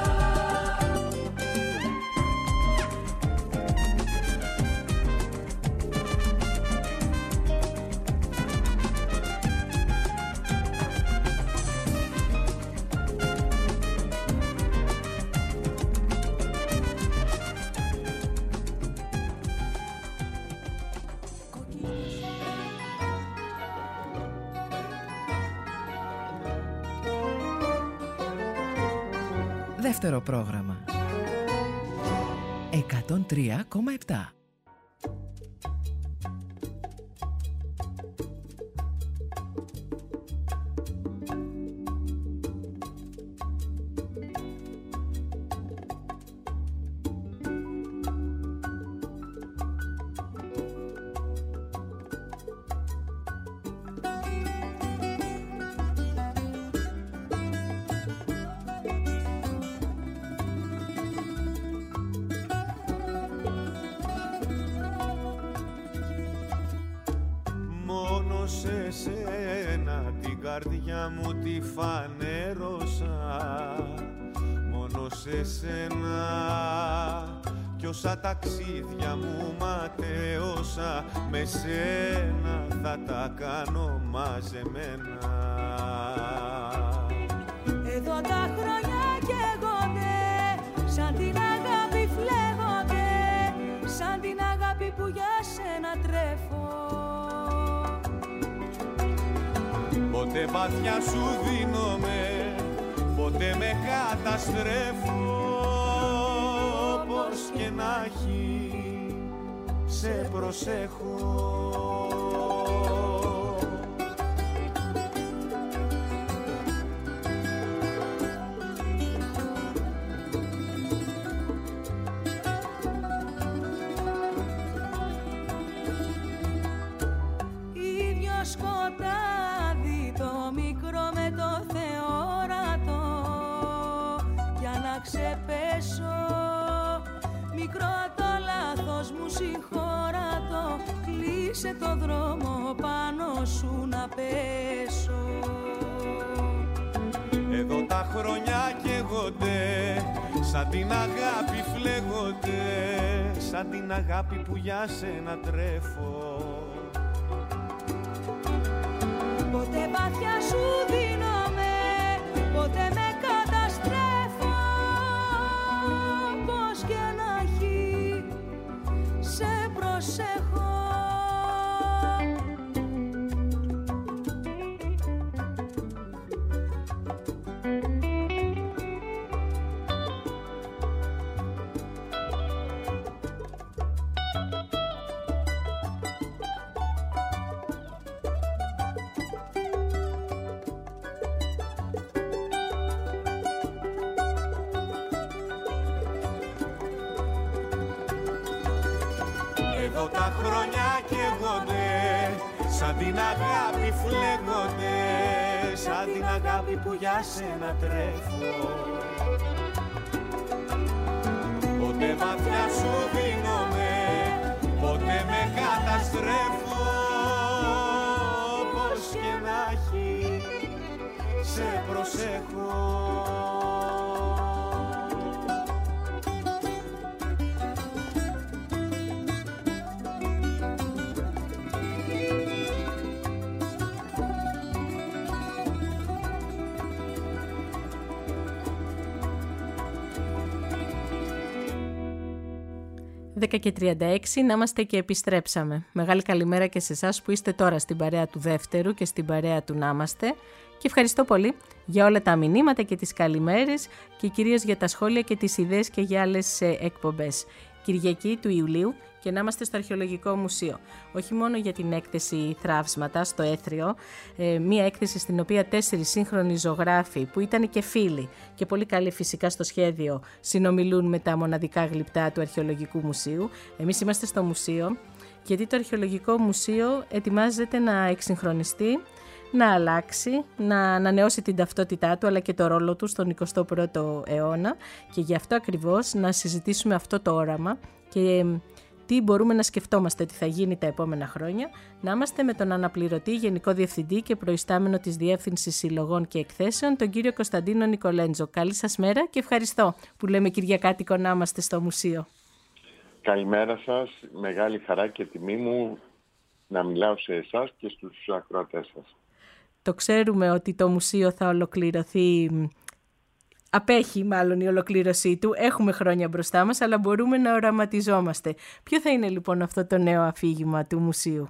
Δεύτερο πρόγραμμα. εκατόν τρία κόμμα επτά. σε σένα την καρδιά μου τη φανέρωσα, μόνο σε σένα κι όσα ταξίδια μου ματέωσα, με σένα θα τα κάνω μαζεμένα. Εδώ τα χρόνια καίγονται, σαν την αγάπη φλέγονται, σαν που για σένα τρέφω. Ποτέ βαθιά σου δίνομαι, ποτέ με καταστρέφω. Πώς και να έχει, σε προσέχω. Σκοτάδι το μικρό με το θεόρατο, για να ξεπέσω μικρό το λάθος μου συγχώρατο, κλείσε το δρόμο πάνω σου να πέσω. Εδώ τα χρόνια καίγονται, σαν την αγάπη φλέγονται, σαν την αγάπη που για σένα τρέφω. Ποτέ βαθιά σου δίνομαι, ποτέ με καταστρέφω. Πώς και να έχει, σε προσέχω. Εδώ τα χρόνια καίγονται, σαν την αγάπη φλέγονται, σαν την αγάπη που για σένα τρέφω. Ποτέ βαθιά σου δίνομαι, ποτέ με καταστρέφω. Πώς και να έχει, σε προσέχω. δέκα και τριάντα έξι, να είμαστε και επιστρέψαμε. Μεγάλη καλημέρα και σε εσάς που είστε τώρα στην παρέα του δεύτερου και στην παρέα του να είμαστε. Και ευχαριστώ πολύ για όλα τα μηνύματα και τις καλημέρες και κυρίως για τα σχόλια και τις ιδέες και για άλλες εκπομπές. Κυριακή του Ιουλίου και να είμαστε στο Αρχαιολογικό Μουσείο. Όχι μόνο για την έκθεση Θραύσματα στο Έθριο, ε, μία έκθεση στην οποία τέσσερις σύγχρονοι ζωγράφοι που ήταν και φίλοι και πολύ καλοί φυσικά στο σχέδιο συνομιλούν με τα μοναδικά γλυπτά του Αρχαιολογικού Μουσείου. Εμείς είμαστε στο μουσείο γιατί το Αρχαιολογικό Μουσείο ετοιμάζεται να εξυγχρονιστεί, να αλλάξει, να ανανεώσει την ταυτότητά του αλλά και το ρόλο του στον εικοστό πρώτο αιώνα και γι' αυτό ακριβώς να συζητήσουμε αυτό το όραμα και τι μπορούμε να σκεφτόμαστε ότι θα γίνει τα επόμενα χρόνια, να είμαστε με τον αναπληρωτή Γενικό Διευθυντή και προϊστάμενο της Διεύθυνσης Συλλογών και Εκθέσεων, τον κύριο Κωνσταντίνο Νικολέντζο. Καλή σας μέρα και ευχαριστώ που λέμε Κυριακάτικο να είμαστε στο μουσείο. Καλημέρα σας, μεγάλη χαρά και τιμή μου να μιλάω σε εσάς και στους ακροατές σας. Το ξέρουμε ότι το μουσείο θα ολοκληρωθεί, απέχει μάλλον η ολοκλήρωσή του, έχουμε χρόνια μπροστά μας, αλλά μπορούμε να οραματιζόμαστε. Ποιο θα είναι λοιπόν αυτό το νέο αφήγημα του μουσείου?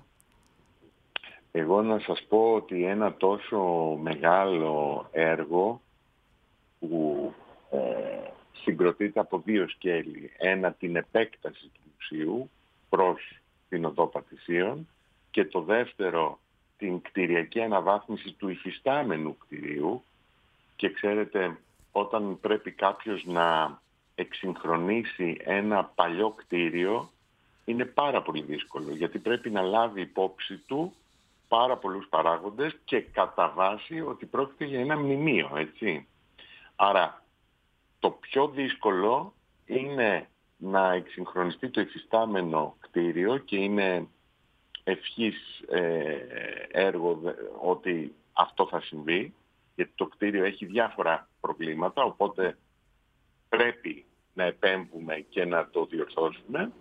Εγώ να σας πω ότι ένα τόσο μεγάλο έργο που ε, συγκροτείται από δύο σκέλη. Ένα, την επέκταση του μουσείου προς την Οδό Πατησίων και το δεύτερο, την κτηριακή αναβάθμιση του υφιστάμενου κτηρίου. Και ξέρετε, όταν πρέπει κάποιος να εξυγχρονίσει ένα παλιό κτίριο, είναι πάρα πολύ δύσκολο, γιατί πρέπει να λάβει υπόψη του πάρα πολλούς παράγοντες και κατά βάση ότι πρόκειται για ένα μνημείο, έτσι. Άρα, το πιο δύσκολο είναι να εξυγχρονιστεί το υφιστάμενο κτίριο και είναι ευχής ε, έργο ότι αυτό θα συμβεί, γιατί το κτίριο έχει διάφορα προβλήματα, οπότε πρέπει να επέμβουμε και να το διορθώσουμε.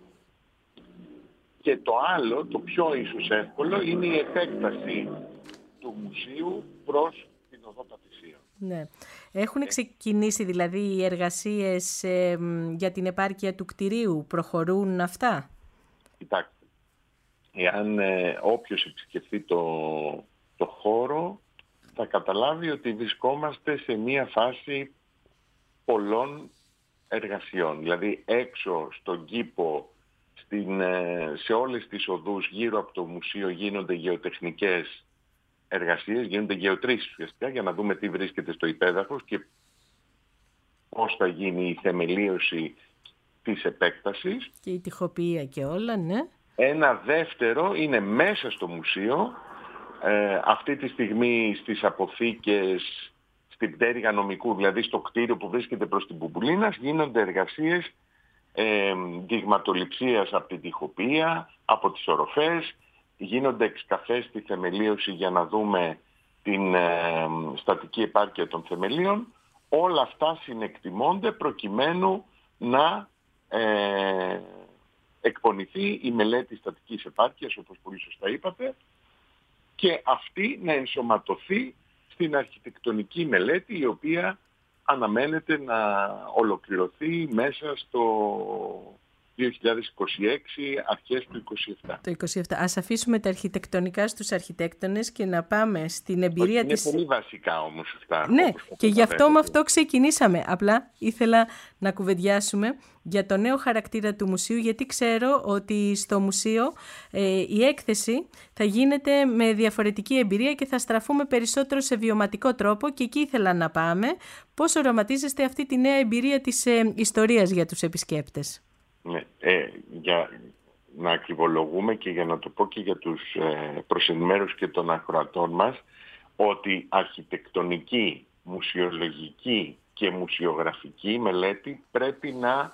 Και το άλλο, το πιο ίσως εύκολο, είναι η επέκταση του μουσείου προς την Οδό Πατησίων. Ναι. Έχουν ξεκινήσει δηλαδή οι εργασίες ε, για την επάρκεια του κτηρίου, προχωρούν αυτά? Κοιτάξτε, εάν ε, όποιος επισκεφθεί το, το χώρο θα καταλάβει ότι βρισκόμαστε σε μία φάση πολλών εργασιών. Δηλαδή έξω στον κήπο, στην, σε όλες τις οδούς γύρω από το μουσείο γίνονται γεωτεχνικές εργασίες, γίνονται γεωτρήσεις ουσιαστικά για να δούμε τι βρίσκεται στο υπέδαφος και πώς θα γίνει η θεμελίωση της επέκτασης. Και η τοιχοποιία και όλα, ναι. Ένα δεύτερο είναι μέσα στο μουσείο, ε, αυτή τη στιγμή στις αποθήκες, στην πτέρυγα νομικού, δηλαδή στο κτίριο που βρίσκεται προς την Μπουμπουλίνας, γίνονται εργασίες ε, δειγματοληψίας από την τοιχοποιία, από τις οροφές, γίνονται εξκαφές στη θεμελίωση για να δούμε την ε, στατική επάρκεια των θεμελίων. Όλα αυτά συνεκτιμώνται προκειμένου να ε, εκπονηθεί η μελέτη στατικής επάρκειας, όπως πολύ σωστά είπατε, και αυτή να ενσωματωθεί στην αρχιτεκτονική μελέτη, η οποία αναμένεται να ολοκληρωθεί μέσα στο δύο χιλιάδες είκοσι έξι, αρχές του είκοσι επτά. Το είκοσι επτά. Ας αφήσουμε τα αρχιτεκτονικά στους αρχιτέκτονες και να πάμε στην εμπειρία είναι της... Είναι πολύ βασικά όμως αυτά. Ναι, και γι' αυτό με αυτό ξεκινήσαμε. Απλά ήθελα να κουβεντιάσουμε για το νέο χαρακτήρα του μουσείου, γιατί ξέρω ότι στο μουσείο ε, η έκθεση θα γίνεται με διαφορετική εμπειρία και θα στραφούμε περισσότερο σε βιωματικό τρόπο, και εκεί ήθελα να πάμε. Πώς οραματίζεστε αυτή τη νέα εμπειρία της ε, ιστορίας για τους επισκέπτες? Ναι, ε, για να ακριβολογούμε και για να το πω και για τους ε, προσενημέρους και των ακροατών μας, ότι αρχιτεκτονική, μουσιολογική και μουσιογραφική μελέτη πρέπει να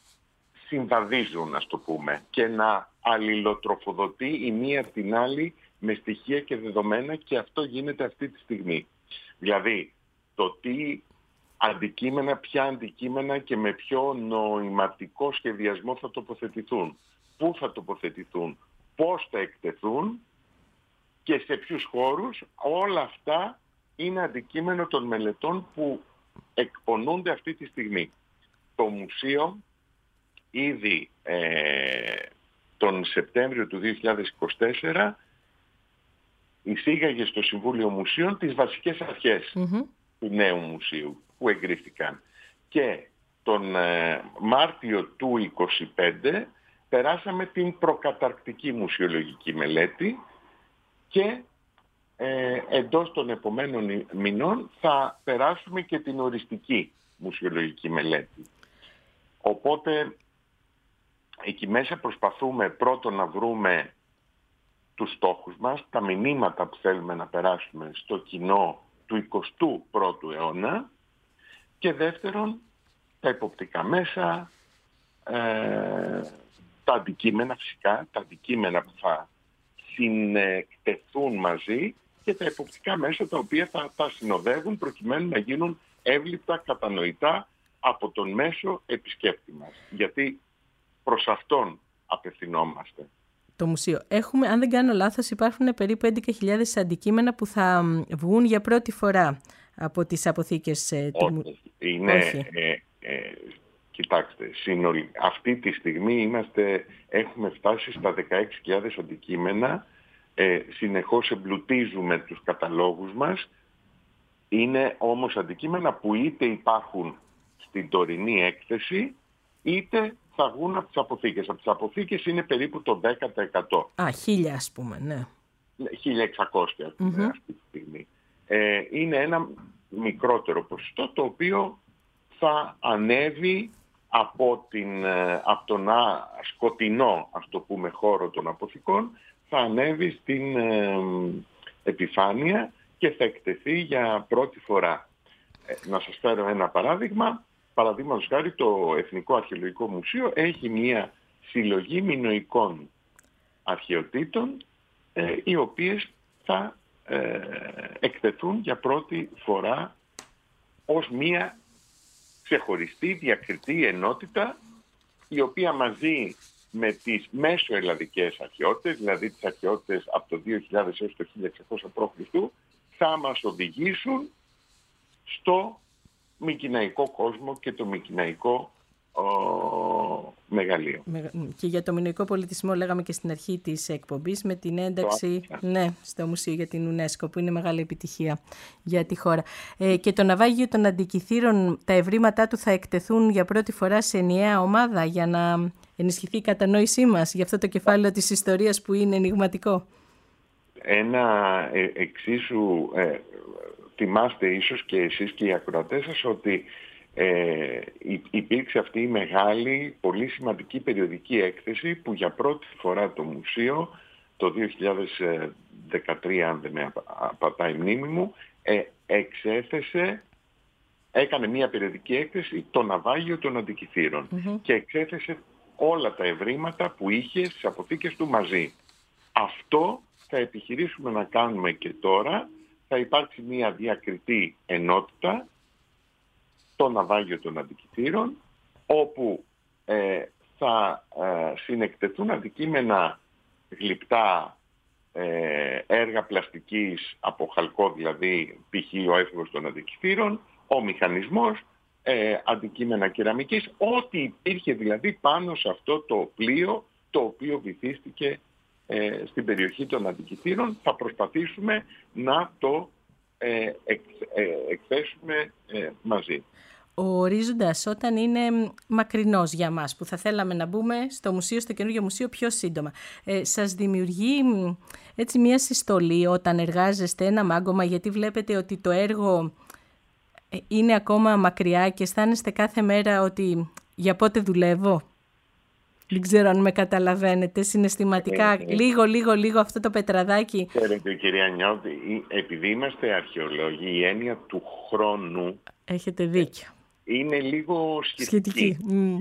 συμβαδίζουν, ας το πούμε, και να αλληλοτροφοδοτεί η μία την άλλη με στοιχεία και δεδομένα, και αυτό γίνεται αυτή τη στιγμή. Δηλαδή, το τι αντικείμενα, ποια αντικείμενα και με ποιο νοηματικό σχεδιασμό θα τοποθετηθούν, πού θα τοποθετηθούν, πώς θα εκτεθούν και σε ποιους χώρους, όλα αυτά είναι αντικείμενο των μελετών που εκπονούνται αυτή τη στιγμή. Το μουσείο ήδη ε, τον Σεπτέμβριο του δύο χιλιάδες είκοσι τέσσερα εισήγαγε στο Συμβούλιο Μουσείων τις βασικές αρχές mm-hmm. του νέου μουσείου που εγκρίθηκαν. Και τον ε, Μάρτιο του είκοσι πέντε περάσαμε την προκαταρκτική μουσιολογική μελέτη και ε, εντός των επομένων μηνών θα περάσουμε και την οριστική μουσιολογική μελέτη. Οπότε εκεί μέσα προσπαθούμε πρώτον να βρούμε τους στόχους μας, τα μηνύματα που θέλουμε να περάσουμε στο κοινό του εικοστού πρώτου αιώνα, και δεύτερον τα υποπτικά μέσα, ε, τα αντικείμενα φυσικά, τα αντικείμενα που θα συνεκτεθούν μαζί και τα υποπτικά μέσα τα οποία θα τα συνοδεύουν προκειμένου να γίνουν εύληπτα, κατανοητά από τον μέσο επισκέπτη μας. Γιατί προς αυτόν απευθυνόμαστε. Το μουσείο. Έχουμε, αν δεν κάνω λάθος, υπάρχουν περίπου έντεκα χιλιάδες αντικείμενα που θα βγουν για πρώτη φορά από τις αποθήκες ε, του μουσείου. Είναι, ε, ε, κοιτάξτε, συνολ... αυτή τη στιγμή είμαστε, έχουμε φτάσει στα δεκαέξι χιλιάδες αντικείμενα, ε, συνεχώς εμπλουτίζουμε τους καταλόγους μας. Είναι όμως αντικείμενα που είτε υπάρχουν στην τωρινή έκθεση, είτε θα βγουν από τις αποθήκες. Από τις αποθήκες είναι περίπου το δέκα τοις εκατό. Α, χίλια ας πούμε, ναι. χίλια εξακόσια ας πούμε, mm-hmm. αυτή τη στιγμή. Ε, είναι ένα μικρότερο ποσοστό το οποίο θα ανέβει από, την, από τον α, σκοτεινό, ας το πούμε, χώρο των αποθηκών, θα ανέβει στην ε, επιφάνεια και θα εκτεθεί για πρώτη φορά. Ε, να σας φέρω ένα παράδειγμα. Παραδείγματος χάρη, το Εθνικό Αρχαιολογικό Μουσείο έχει μια συλλογή μινωικών αρχαιοτήτων, ε, οι οποίες θα ε, εκτεθούν για πρώτη φορά ως μια ξεχωριστή διακριτή ενότητα, η οποία μαζί με τις μέσοελλαδικές αρχαιότητες, δηλαδή τις αρχαιότητες από το δύο χιλιάδες έως το χίλια εξακόσια π.Χ., θα μας οδηγήσουν στο μικηναϊκό κόσμο και το μικηναϊκό ο, μεγαλείο. Και για το μινωικό πολιτισμό λέγαμε και στην αρχή της εκπομπής με την ένταξη ναι, στο Μουσείο για την UNESCO, που είναι μεγάλη επιτυχία για τη χώρα. Ε, και το ναυάγιο των αντικειθήρων, τα ευρήματά του θα εκτεθούν για πρώτη φορά σε ενιαία ομάδα για να ενισχυθεί η κατανόησή μας για αυτό το κεφάλαιο της ιστορίας που είναι ενιγματικό. Ένα ε, εξίσου, ε, θυμάστε ίσως και εσείς και οι ακροατές σας ότι ε, υπήρξε αυτή η μεγάλη, πολύ σημαντική περιοδική έκθεση που για πρώτη φορά το μουσείο το δύο χιλιάδες δεκατρία, αν δεν με απατάει η μνήμη μου, ε, εξέθεσε, έκανε μια περιοδική έκθεση το ναυάγιο των αντικειθήρων mm-hmm. και εξέθεσε όλα τα ευρήματα που είχε στις αποθήκες του μαζί. Αυτό θα επιχειρήσουμε να κάνουμε και τώρα. Θα υπάρξει μια διακριτή ενότητα, το ναυάγιο των αντικειθήρων, όπου ε, θα ε, συνεκτεθούν αντικείμενα γλυπτά, ε, έργα πλαστικής από χαλκό, δηλαδή π.χ. ο έφηβος των αντικειθήρων, ο μηχανισμός, ε, αντικείμενα κεραμικής, ό,τι υπήρχε δηλαδή πάνω σε αυτό το πλοίο το οποίο βυθίστηκε ε, στην περιοχή των αντικειθήρων. Θα προσπαθήσουμε να το ε, εξ, ε, εκθέσουμε ε, μαζί. Ο ορίζοντας όταν είναι μακρινός για μας, που θα θέλαμε να μπούμε στο μουσείο, στο καινούργιο μουσείο πιο σύντομα, ε, σας δημιουργεί έτσι μια συστολή όταν εργάζεστε ένα μάγκωμα, γιατί βλέπετε ότι το έργο είναι ακόμα μακριά και αισθάνεστε κάθε μέρα ότι για πότε δουλεύω? Δεν ξέρω αν με καταλαβαίνετε συναισθηματικά, ε, ε, λίγο, λίγο, λίγο αυτό το πετραδάκι. Ξέρετε, κυρία Νιώτη, επειδή είμαστε αρχαιολόγοι, η έννοια του χρόνου... Έχετε δίκιο. Είναι λίγο σχετική. σχετική. Mm.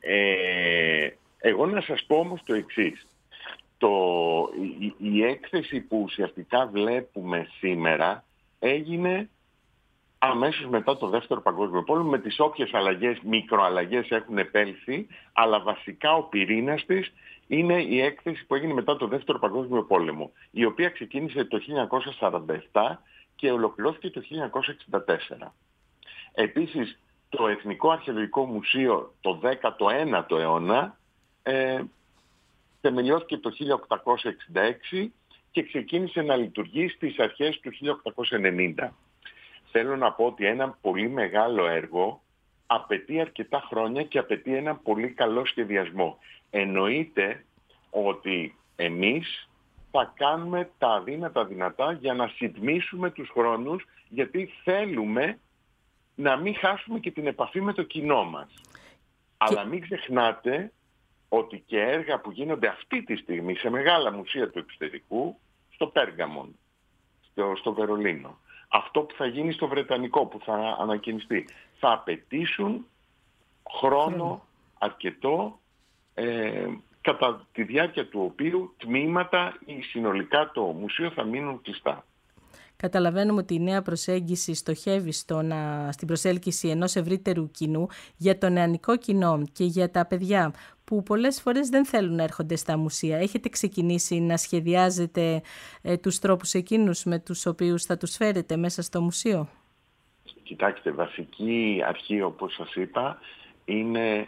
Ε, εγώ να σας πω όμως το εξής. Το, η, η έκθεση που ουσιαστικά βλέπουμε σήμερα έγινε αμέσως μετά το Δεύτερο Παγκόσμιο Πόλεμο, με τις όποιες αλλαγές, μικροαλλαγές έχουν επέλθει, αλλά βασικά ο πυρήνας της είναι η έκθεση που έγινε μετά το Δεύτερο Παγκόσμιο Πόλεμο, η οποία ξεκίνησε το χίλια εννιακόσια σαράντα επτά και ολοκληρώθηκε το χίλια εννιακόσια εξήντα τέσσερα. Επίσης, το Εθνικό Αρχαιολογικό Μουσείο το δέκατο ένατο αιώνα ε, θεμελιώθηκε το χίλια οκτακόσια εξήντα έξι και ξεκίνησε να λειτουργεί στις αρχές του χίλια οκτακόσια ενενήντα. Θέλω να πω ότι ένα πολύ μεγάλο έργο απαιτεί αρκετά χρόνια και απαιτεί ένα πολύ καλό σχεδιασμό. Εννοείται ότι εμείς θα κάνουμε τα αδύνατα δυνατά για να συντμίσουμε τους χρόνους, γιατί θέλουμε να μην χάσουμε και την επαφή με το κοινό μας. Και... Αλλά μην ξεχνάτε ότι και έργα που γίνονται αυτή τη στιγμή σε μεγάλα μουσεία του εξωτερικού, στο Πέργαμον, στο, στο Βερολίνο, αυτό που θα γίνει στο Βρετανικό, που θα ανακοινιστεί, θα απαιτήσουν χρόνο αρκετό, ε, κατά τη διάρκεια του οποίου τμήματα ή συνολικά το μουσείο θα μείνουν κλειστά. Καταλαβαίνουμε ότι η νέα προσέγγιση στοχεύει στο να, στην προσέλκυση ενός ευρύτερου κοινού για το νεανικό κοινό και για τα παιδιά που πολλές φορές δεν θέλουν να έρχονται στα μουσεία. Έχετε ξεκινήσει να σχεδιάζετε ε, τους τρόπους εκείνους με τους οποίους θα τους φέρετε μέσα στο μουσείο? Κοιτάξτε, βασική αρχή, όπως σας είπα, είναι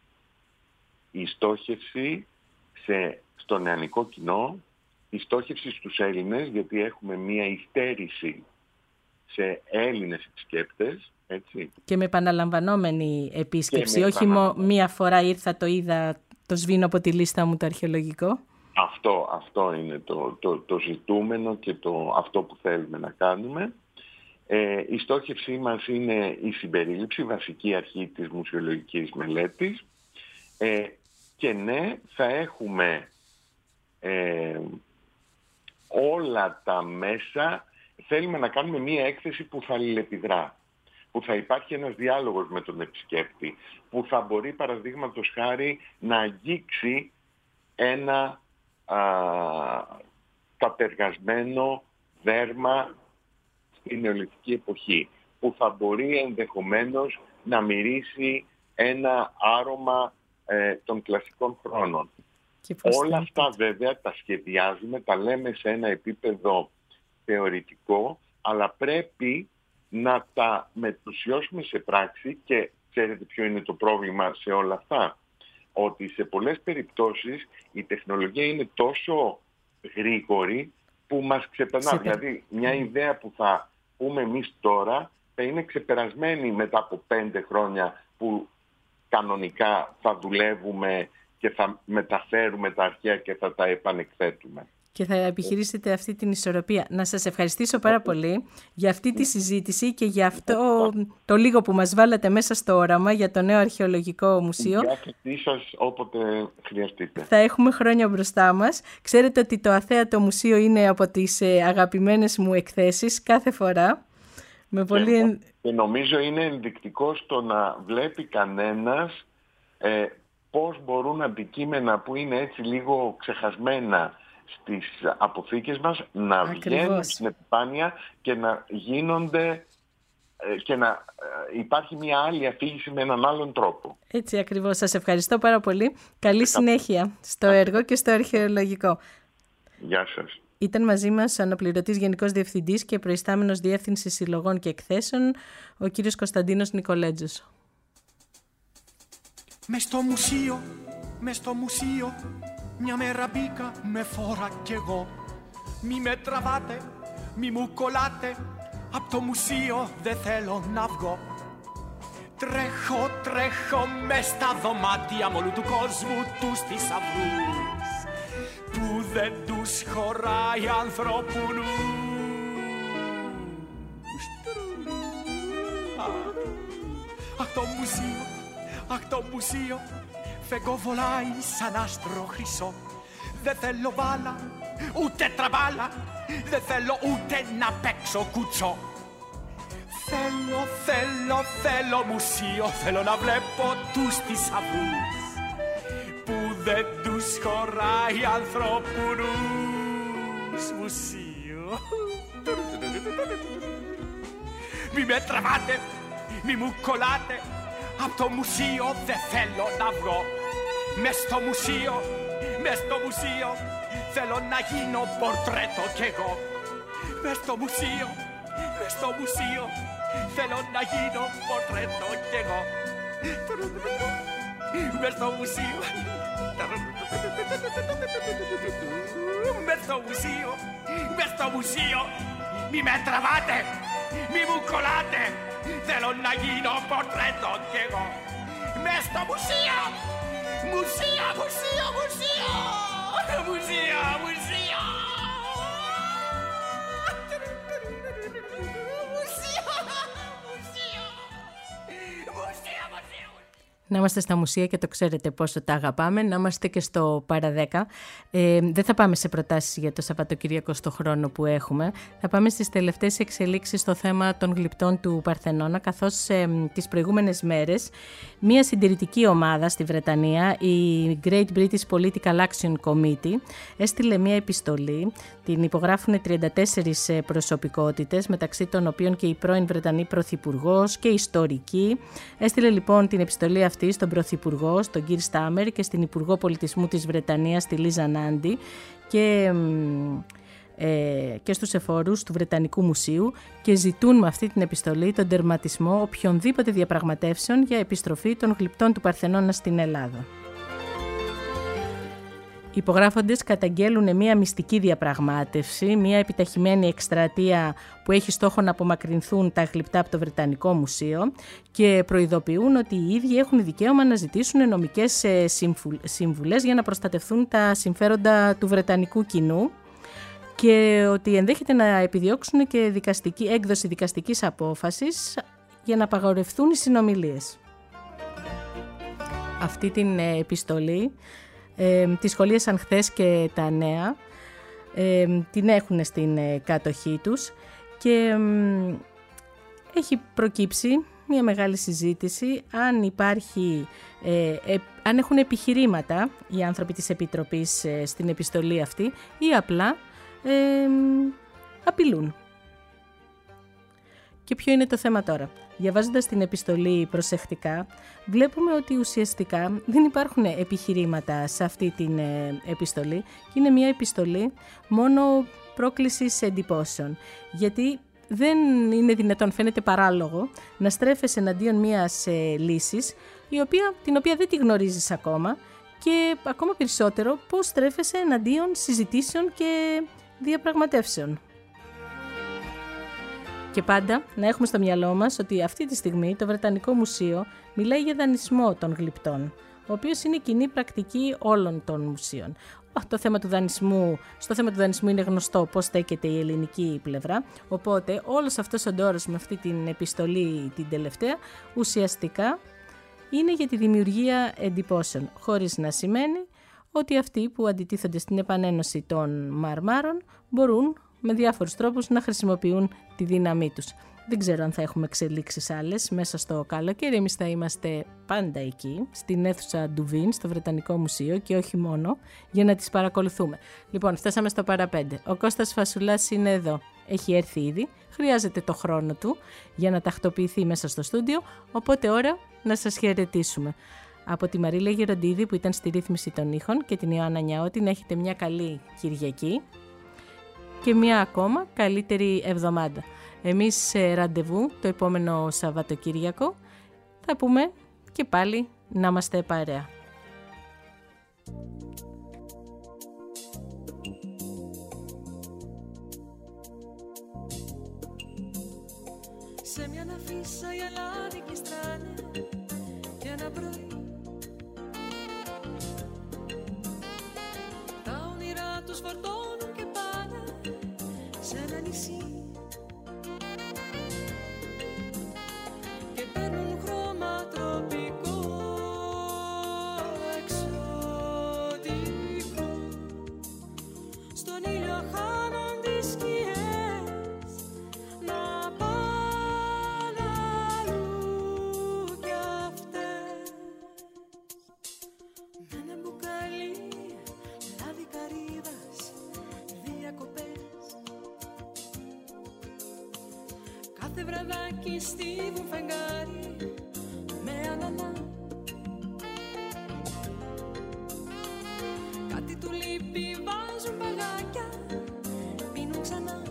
η στόχευση σε, στο νεανικό κοινό, η στόχευση στους Έλληνες, γιατί έχουμε μία υστέρηση σε Έλληνες επισκέπτες, έτσι. Και με επαναλαμβανόμενη επίσκεψη, όχι μό, μία φορά ήρθα, το είδα, το σβήνω από τη λίστα μου το αρχαιολογικό. Αυτό, αυτό είναι το, το, το ζητούμενο και το, αυτό που θέλουμε να κάνουμε. Ε, η στόχευσή μας είναι η συμπερίληψη, βασική αρχή της μουσεολογικής μελέτης. Ε, και ναι, θα έχουμε ε, όλα τα μέσα. Θέλουμε να κάνουμε μία έκθεση που θα αλληλεπιδρά, που θα υπάρχει ένας διάλογος με τον επισκέπτη, που θα μπορεί παραδείγματος χάρη να αγγίξει ένα α, κατεργασμένο δέρμα στην νεολιθική εποχή, που θα μπορεί ενδεχομένως να μυρίσει ένα άρωμα ε, των κλασικών χρόνων. Όλα αυτά βέβαια τα σχεδιάζουμε, τα λέμε σε ένα επίπεδο θεωρητικό, αλλά πρέπει να τα μετουσιώσουμε σε πράξη και ξέρετε ποιο είναι το πρόβλημα σε όλα αυτά? Ότι σε πολλές περιπτώσεις η τεχνολογία είναι τόσο γρήγορη που μας ξεπερνά. Ξεπε... Δηλαδή μια ιδέα που θα πούμε εμείς τώρα θα είναι ξεπερασμένη μετά από πέντε χρόνια που κανονικά θα δουλεύουμε και θα μεταφέρουμε τα αρχαία και θα τα επανεκθέτουμε. Και θα επιχειρήσετε αυτή την ισορροπία. Να σας ευχαριστήσω πάρα πολύ για αυτή τη συζήτηση και για αυτό το λίγο που μας βάλατε μέσα στο όραμα για το νέο αρχαιολογικό μουσείο. Γεια σας, όποτε χρειαστείτε. Θα έχουμε χρόνια μπροστά μας. Ξέρετε ότι το Αθέατο Μουσείο είναι από τις αγαπημένες μου εκθέσεις κάθε φορά. Με πολύ... Και νομίζω είναι ενδεικτικό στο να βλέπει κανένας ε, πώς μπορούν αντικείμενα που είναι έτσι λίγο ξεχασμένα στις αποθήκες μας να Ακριβώς. βγαίνουν στην επιφάνεια και να γίνονται και να υπάρχει μια άλλη αφήγηση με έναν άλλον τρόπο. Έτσι ακριβώς. Σας ευχαριστώ πάρα πολύ. Καλή συνέχεια στο έργο και στο αρχαιολογικό. Γεια σας. Ήταν μαζί μας ο αναπληρωτής Γενικός Διευθυντής και προϊστάμενος Διεύθυνσης Συλλογών και Εκθέσεων, ο κύριος Κωνσταντίνος Νικολέτζος. Μες στο μουσείο, μες στο μουσείο, μια μέρα μπήκα με φόρα κι εγώ. Μη με τραβάτε, μη μου κολλάτε, απ' το μουσείο δεν θέλω να βγω. Τρέχω, τρέχω μες στα δωμάτια μ' όλου του κόσμου τους θησαυρούς, που δεν τους χωράει ανθρώπου νους. Αχ το μουσείο, αχ το μουσείο, φεγγοβολάει σαν άστρο χρυσό. Δεν θέλω μπάλα, ούτε τραμπάλα, δεν θέλω ούτε να παίξω κουτσό. Θέλω, θέλω, θέλω μουσείο, θέλω να βλέπω τους θησαυρούς, που δεν τους χωράει ανθρώπου νους. Μουσείο. Μη με τραβάτε, μη μου κολλάτε, απ' το μουσείο δεν θέλω να βγω. Μες στο μουσείο, μες στο μουσείο, θέλω να γίνω πορτρέτο κι εγώ. Μες στο μουσείο, μες στο μουσείο, θέλω να γίνω πορτρέτο κι εγώ. Μες στο μουσείο, μες στο μουσείο, μες στο μουσείο, μη με τραβάτε, μη μου κολλάτε, θέλω να γίνω πορτρέτο κι εγώ. Μες στο μουσείο, μουσείο, μουσείο, μουσείο, μουσείο, μουσείο. Να είμαστε στα μουσεία και το ξέρετε πόσο τα αγαπάμε, να είμαστε και στο παραδέκα. Ε, δεν θα πάμε σε προτάσεις για το Σαββατοκύριακο στο χρόνο που έχουμε. Θα πάμε στις τελευταίες εξελίξεις στο θέμα των γλυπτών του Παρθενώνα, καθώς ε, τις προηγούμενες μέρες μια συντηρητική ομάδα στη Βρετανία, η Great British Political Action Committee, έστειλε μια επιστολή. Την υπογράφουν τριάντα τέσσερις προσωπικότητες, μεταξύ των οποίων και η πρώην Βρετανή Πρωθυπουργός και ιστορική. Έστειλε λοιπόν την επιστολή αυτή στον Πρωθυπουργό, στον Κιρ Στάμερ, και στην Υπουργό Πολιτισμού της Βρετανίας, τη Λίζα Νάντι, και, ε, και στους εφόρους του Βρετανικού Μουσείου, και ζητούν με αυτή την επιστολή τον τερματισμό οποιονδήποτε διαπραγματεύσεων για επιστροφή των γλυπτών του Παρθενώνα στην Ελλάδα. Οι υπογράφοντες καταγγέλουν μια μυστική διαπραγμάτευση, μια επιταχυμένη εκστρατεία που έχει στόχο να απομακρυνθούν τα γλυπτά από το Βρετανικό Μουσείο, και προειδοποιούν ότι οι ίδιοι έχουν δικαίωμα να ζητήσουν νομικές συμβουλές για να προστατευτούν τα συμφέροντα του βρετανικού κοινού, και ότι ενδέχεται να επιδιώξουν και δικαστική, έκδοση δικαστικής απόφασης για να απαγορευτούν οι συνομιλίες. Αυτή την επιστολή Ε, τη σχολίασαν χθες και τα νέα, ε, την έχουν στην ε, κατοχή τους, και ε, έχει προκύψει μια μεγάλη συζήτηση αν υπάρχει, ε, ε, αν έχουν επιχειρήματα οι άνθρωποι της Επιτροπής ε, στην επιστολή αυτή, ή απλά ε, απειλούν. Και ποιο είναι το θέμα τώρα? Διαβάζοντας την επιστολή προσεκτικά, βλέπουμε ότι ουσιαστικά δεν υπάρχουν επιχειρήματα σε αυτή την επιστολή, και είναι μια επιστολή μόνο πρόκλησης εντυπώσεων, γιατί δεν είναι δυνατόν, φαίνεται παράλογο, να στρέφεσαι εναντίον μιας ε, λύσης η οποία, την οποία δεν τη γνωρίζεις ακόμα και ακόμα περισσότερο πώς στρέφεσαι εναντίον συζητήσεων και διαπραγματεύσεων. Και πάντα να έχουμε στο μυαλό μας ότι αυτή τη στιγμή το Βρετανικό Μουσείο μιλάει για δανεισμό των γλυπτών, ο οποίος είναι κοινή πρακτική όλων των μουσείων. Το θέμα του δανεισμού, στο θέμα του δανεισμού είναι γνωστό πώς στέκεται η ελληνική πλευρά, οπότε όλος αυτός ο ντόρος με αυτή την επιστολή την τελευταία ουσιαστικά είναι για τη δημιουργία εντυπώσεων, χωρίς να σημαίνει ότι αυτοί που αντιτίθονται στην επανένωση των Μαρμάρων μπορούν με διάφορους τρόπους να χρησιμοποιούν τη δύναμή τους. Δεν ξέρω αν θα έχουμε εξελίξεις άλλες μέσα στο καλοκαίρι. Εμείς θα είμαστε πάντα εκεί, στην αίθουσα Ντουβίν, στο Βρετανικό Μουσείο και όχι μόνο, για να τις παρακολουθούμε. Λοιπόν, φτάσαμε στο παραπέντε. Ο Κώστας Φασουλάς είναι εδώ. Έχει έρθει ήδη. Χρειάζεται το χρόνο του για να τακτοποιηθεί μέσα στο στούντιο, οπότε ώρα να σας χαιρετήσουμε. Από τη Μαρίλα Γεροντίδη που ήταν στη ρύθμιση των ήχων και την Ιωάννα Νιάωτη, να έχετε μια καλή Κυριακή και μια ακόμα καλύτερη εβδομάδα. Εμείς σε ραντεβού το επόμενο Σαββατοκύριακο θα πούμε και πάλι να είμαστε παρέα. Σε μια ναφίσα οι αλάδικοι στράνε και ένα πρωί τα όνειρά τους φορτώνουν και πάνε σε ένα νησί και παίρνουν χρώμα τροπικό εξωτικό. Στον ήλιο χάνουν τις σκιές να πάνε αλλού κι αυτές. Με ένα μπουκάλι λάδι καρύδας διακοπές, κάθε βραδάκι στίβουν φεγγάρι με ανανά. Κάτι του λείπει, βάζουν παγάκια, πίνουν ξανά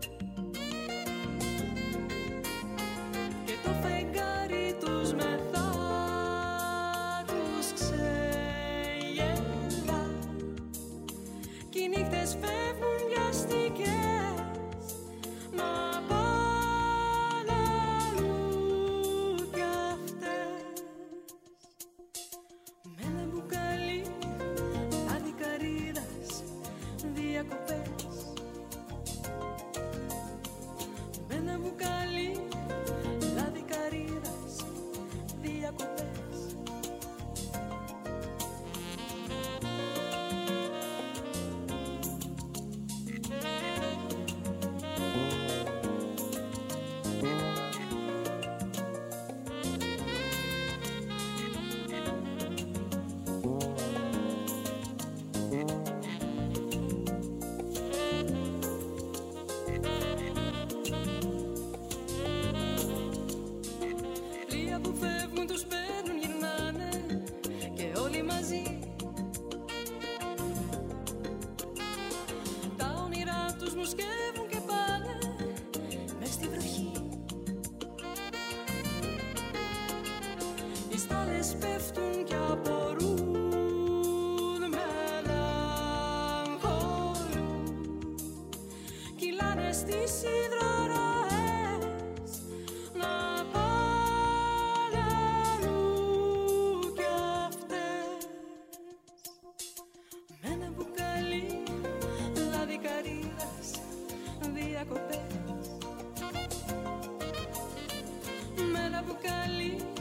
και το φεγγάρι τους μεθά τους ξεγελά κι οι νύχτες φεύγουν βιαστικές να πάνε αλλού κι αυτές. Με ένα μπουκάλι λάδι καρύδας διακοπές, με ένα μπουκάλι λάδι καρύδας διακοπές. Πλοία που φεύγουν τους παίρνουν, γυρνάνε και όλοι μαζί. Τα όνειρά τους μου σκεύουν και πάνε μες στη βροχή. Οι στάλες πέφτουν και απορούν μελαγχολούν, κυλάνε στις υδροροές να πάνε αλλού κι αυτές. Με ένα μπουκάλι λάδι καρύδας διακοπές, με ένα μπουκάλι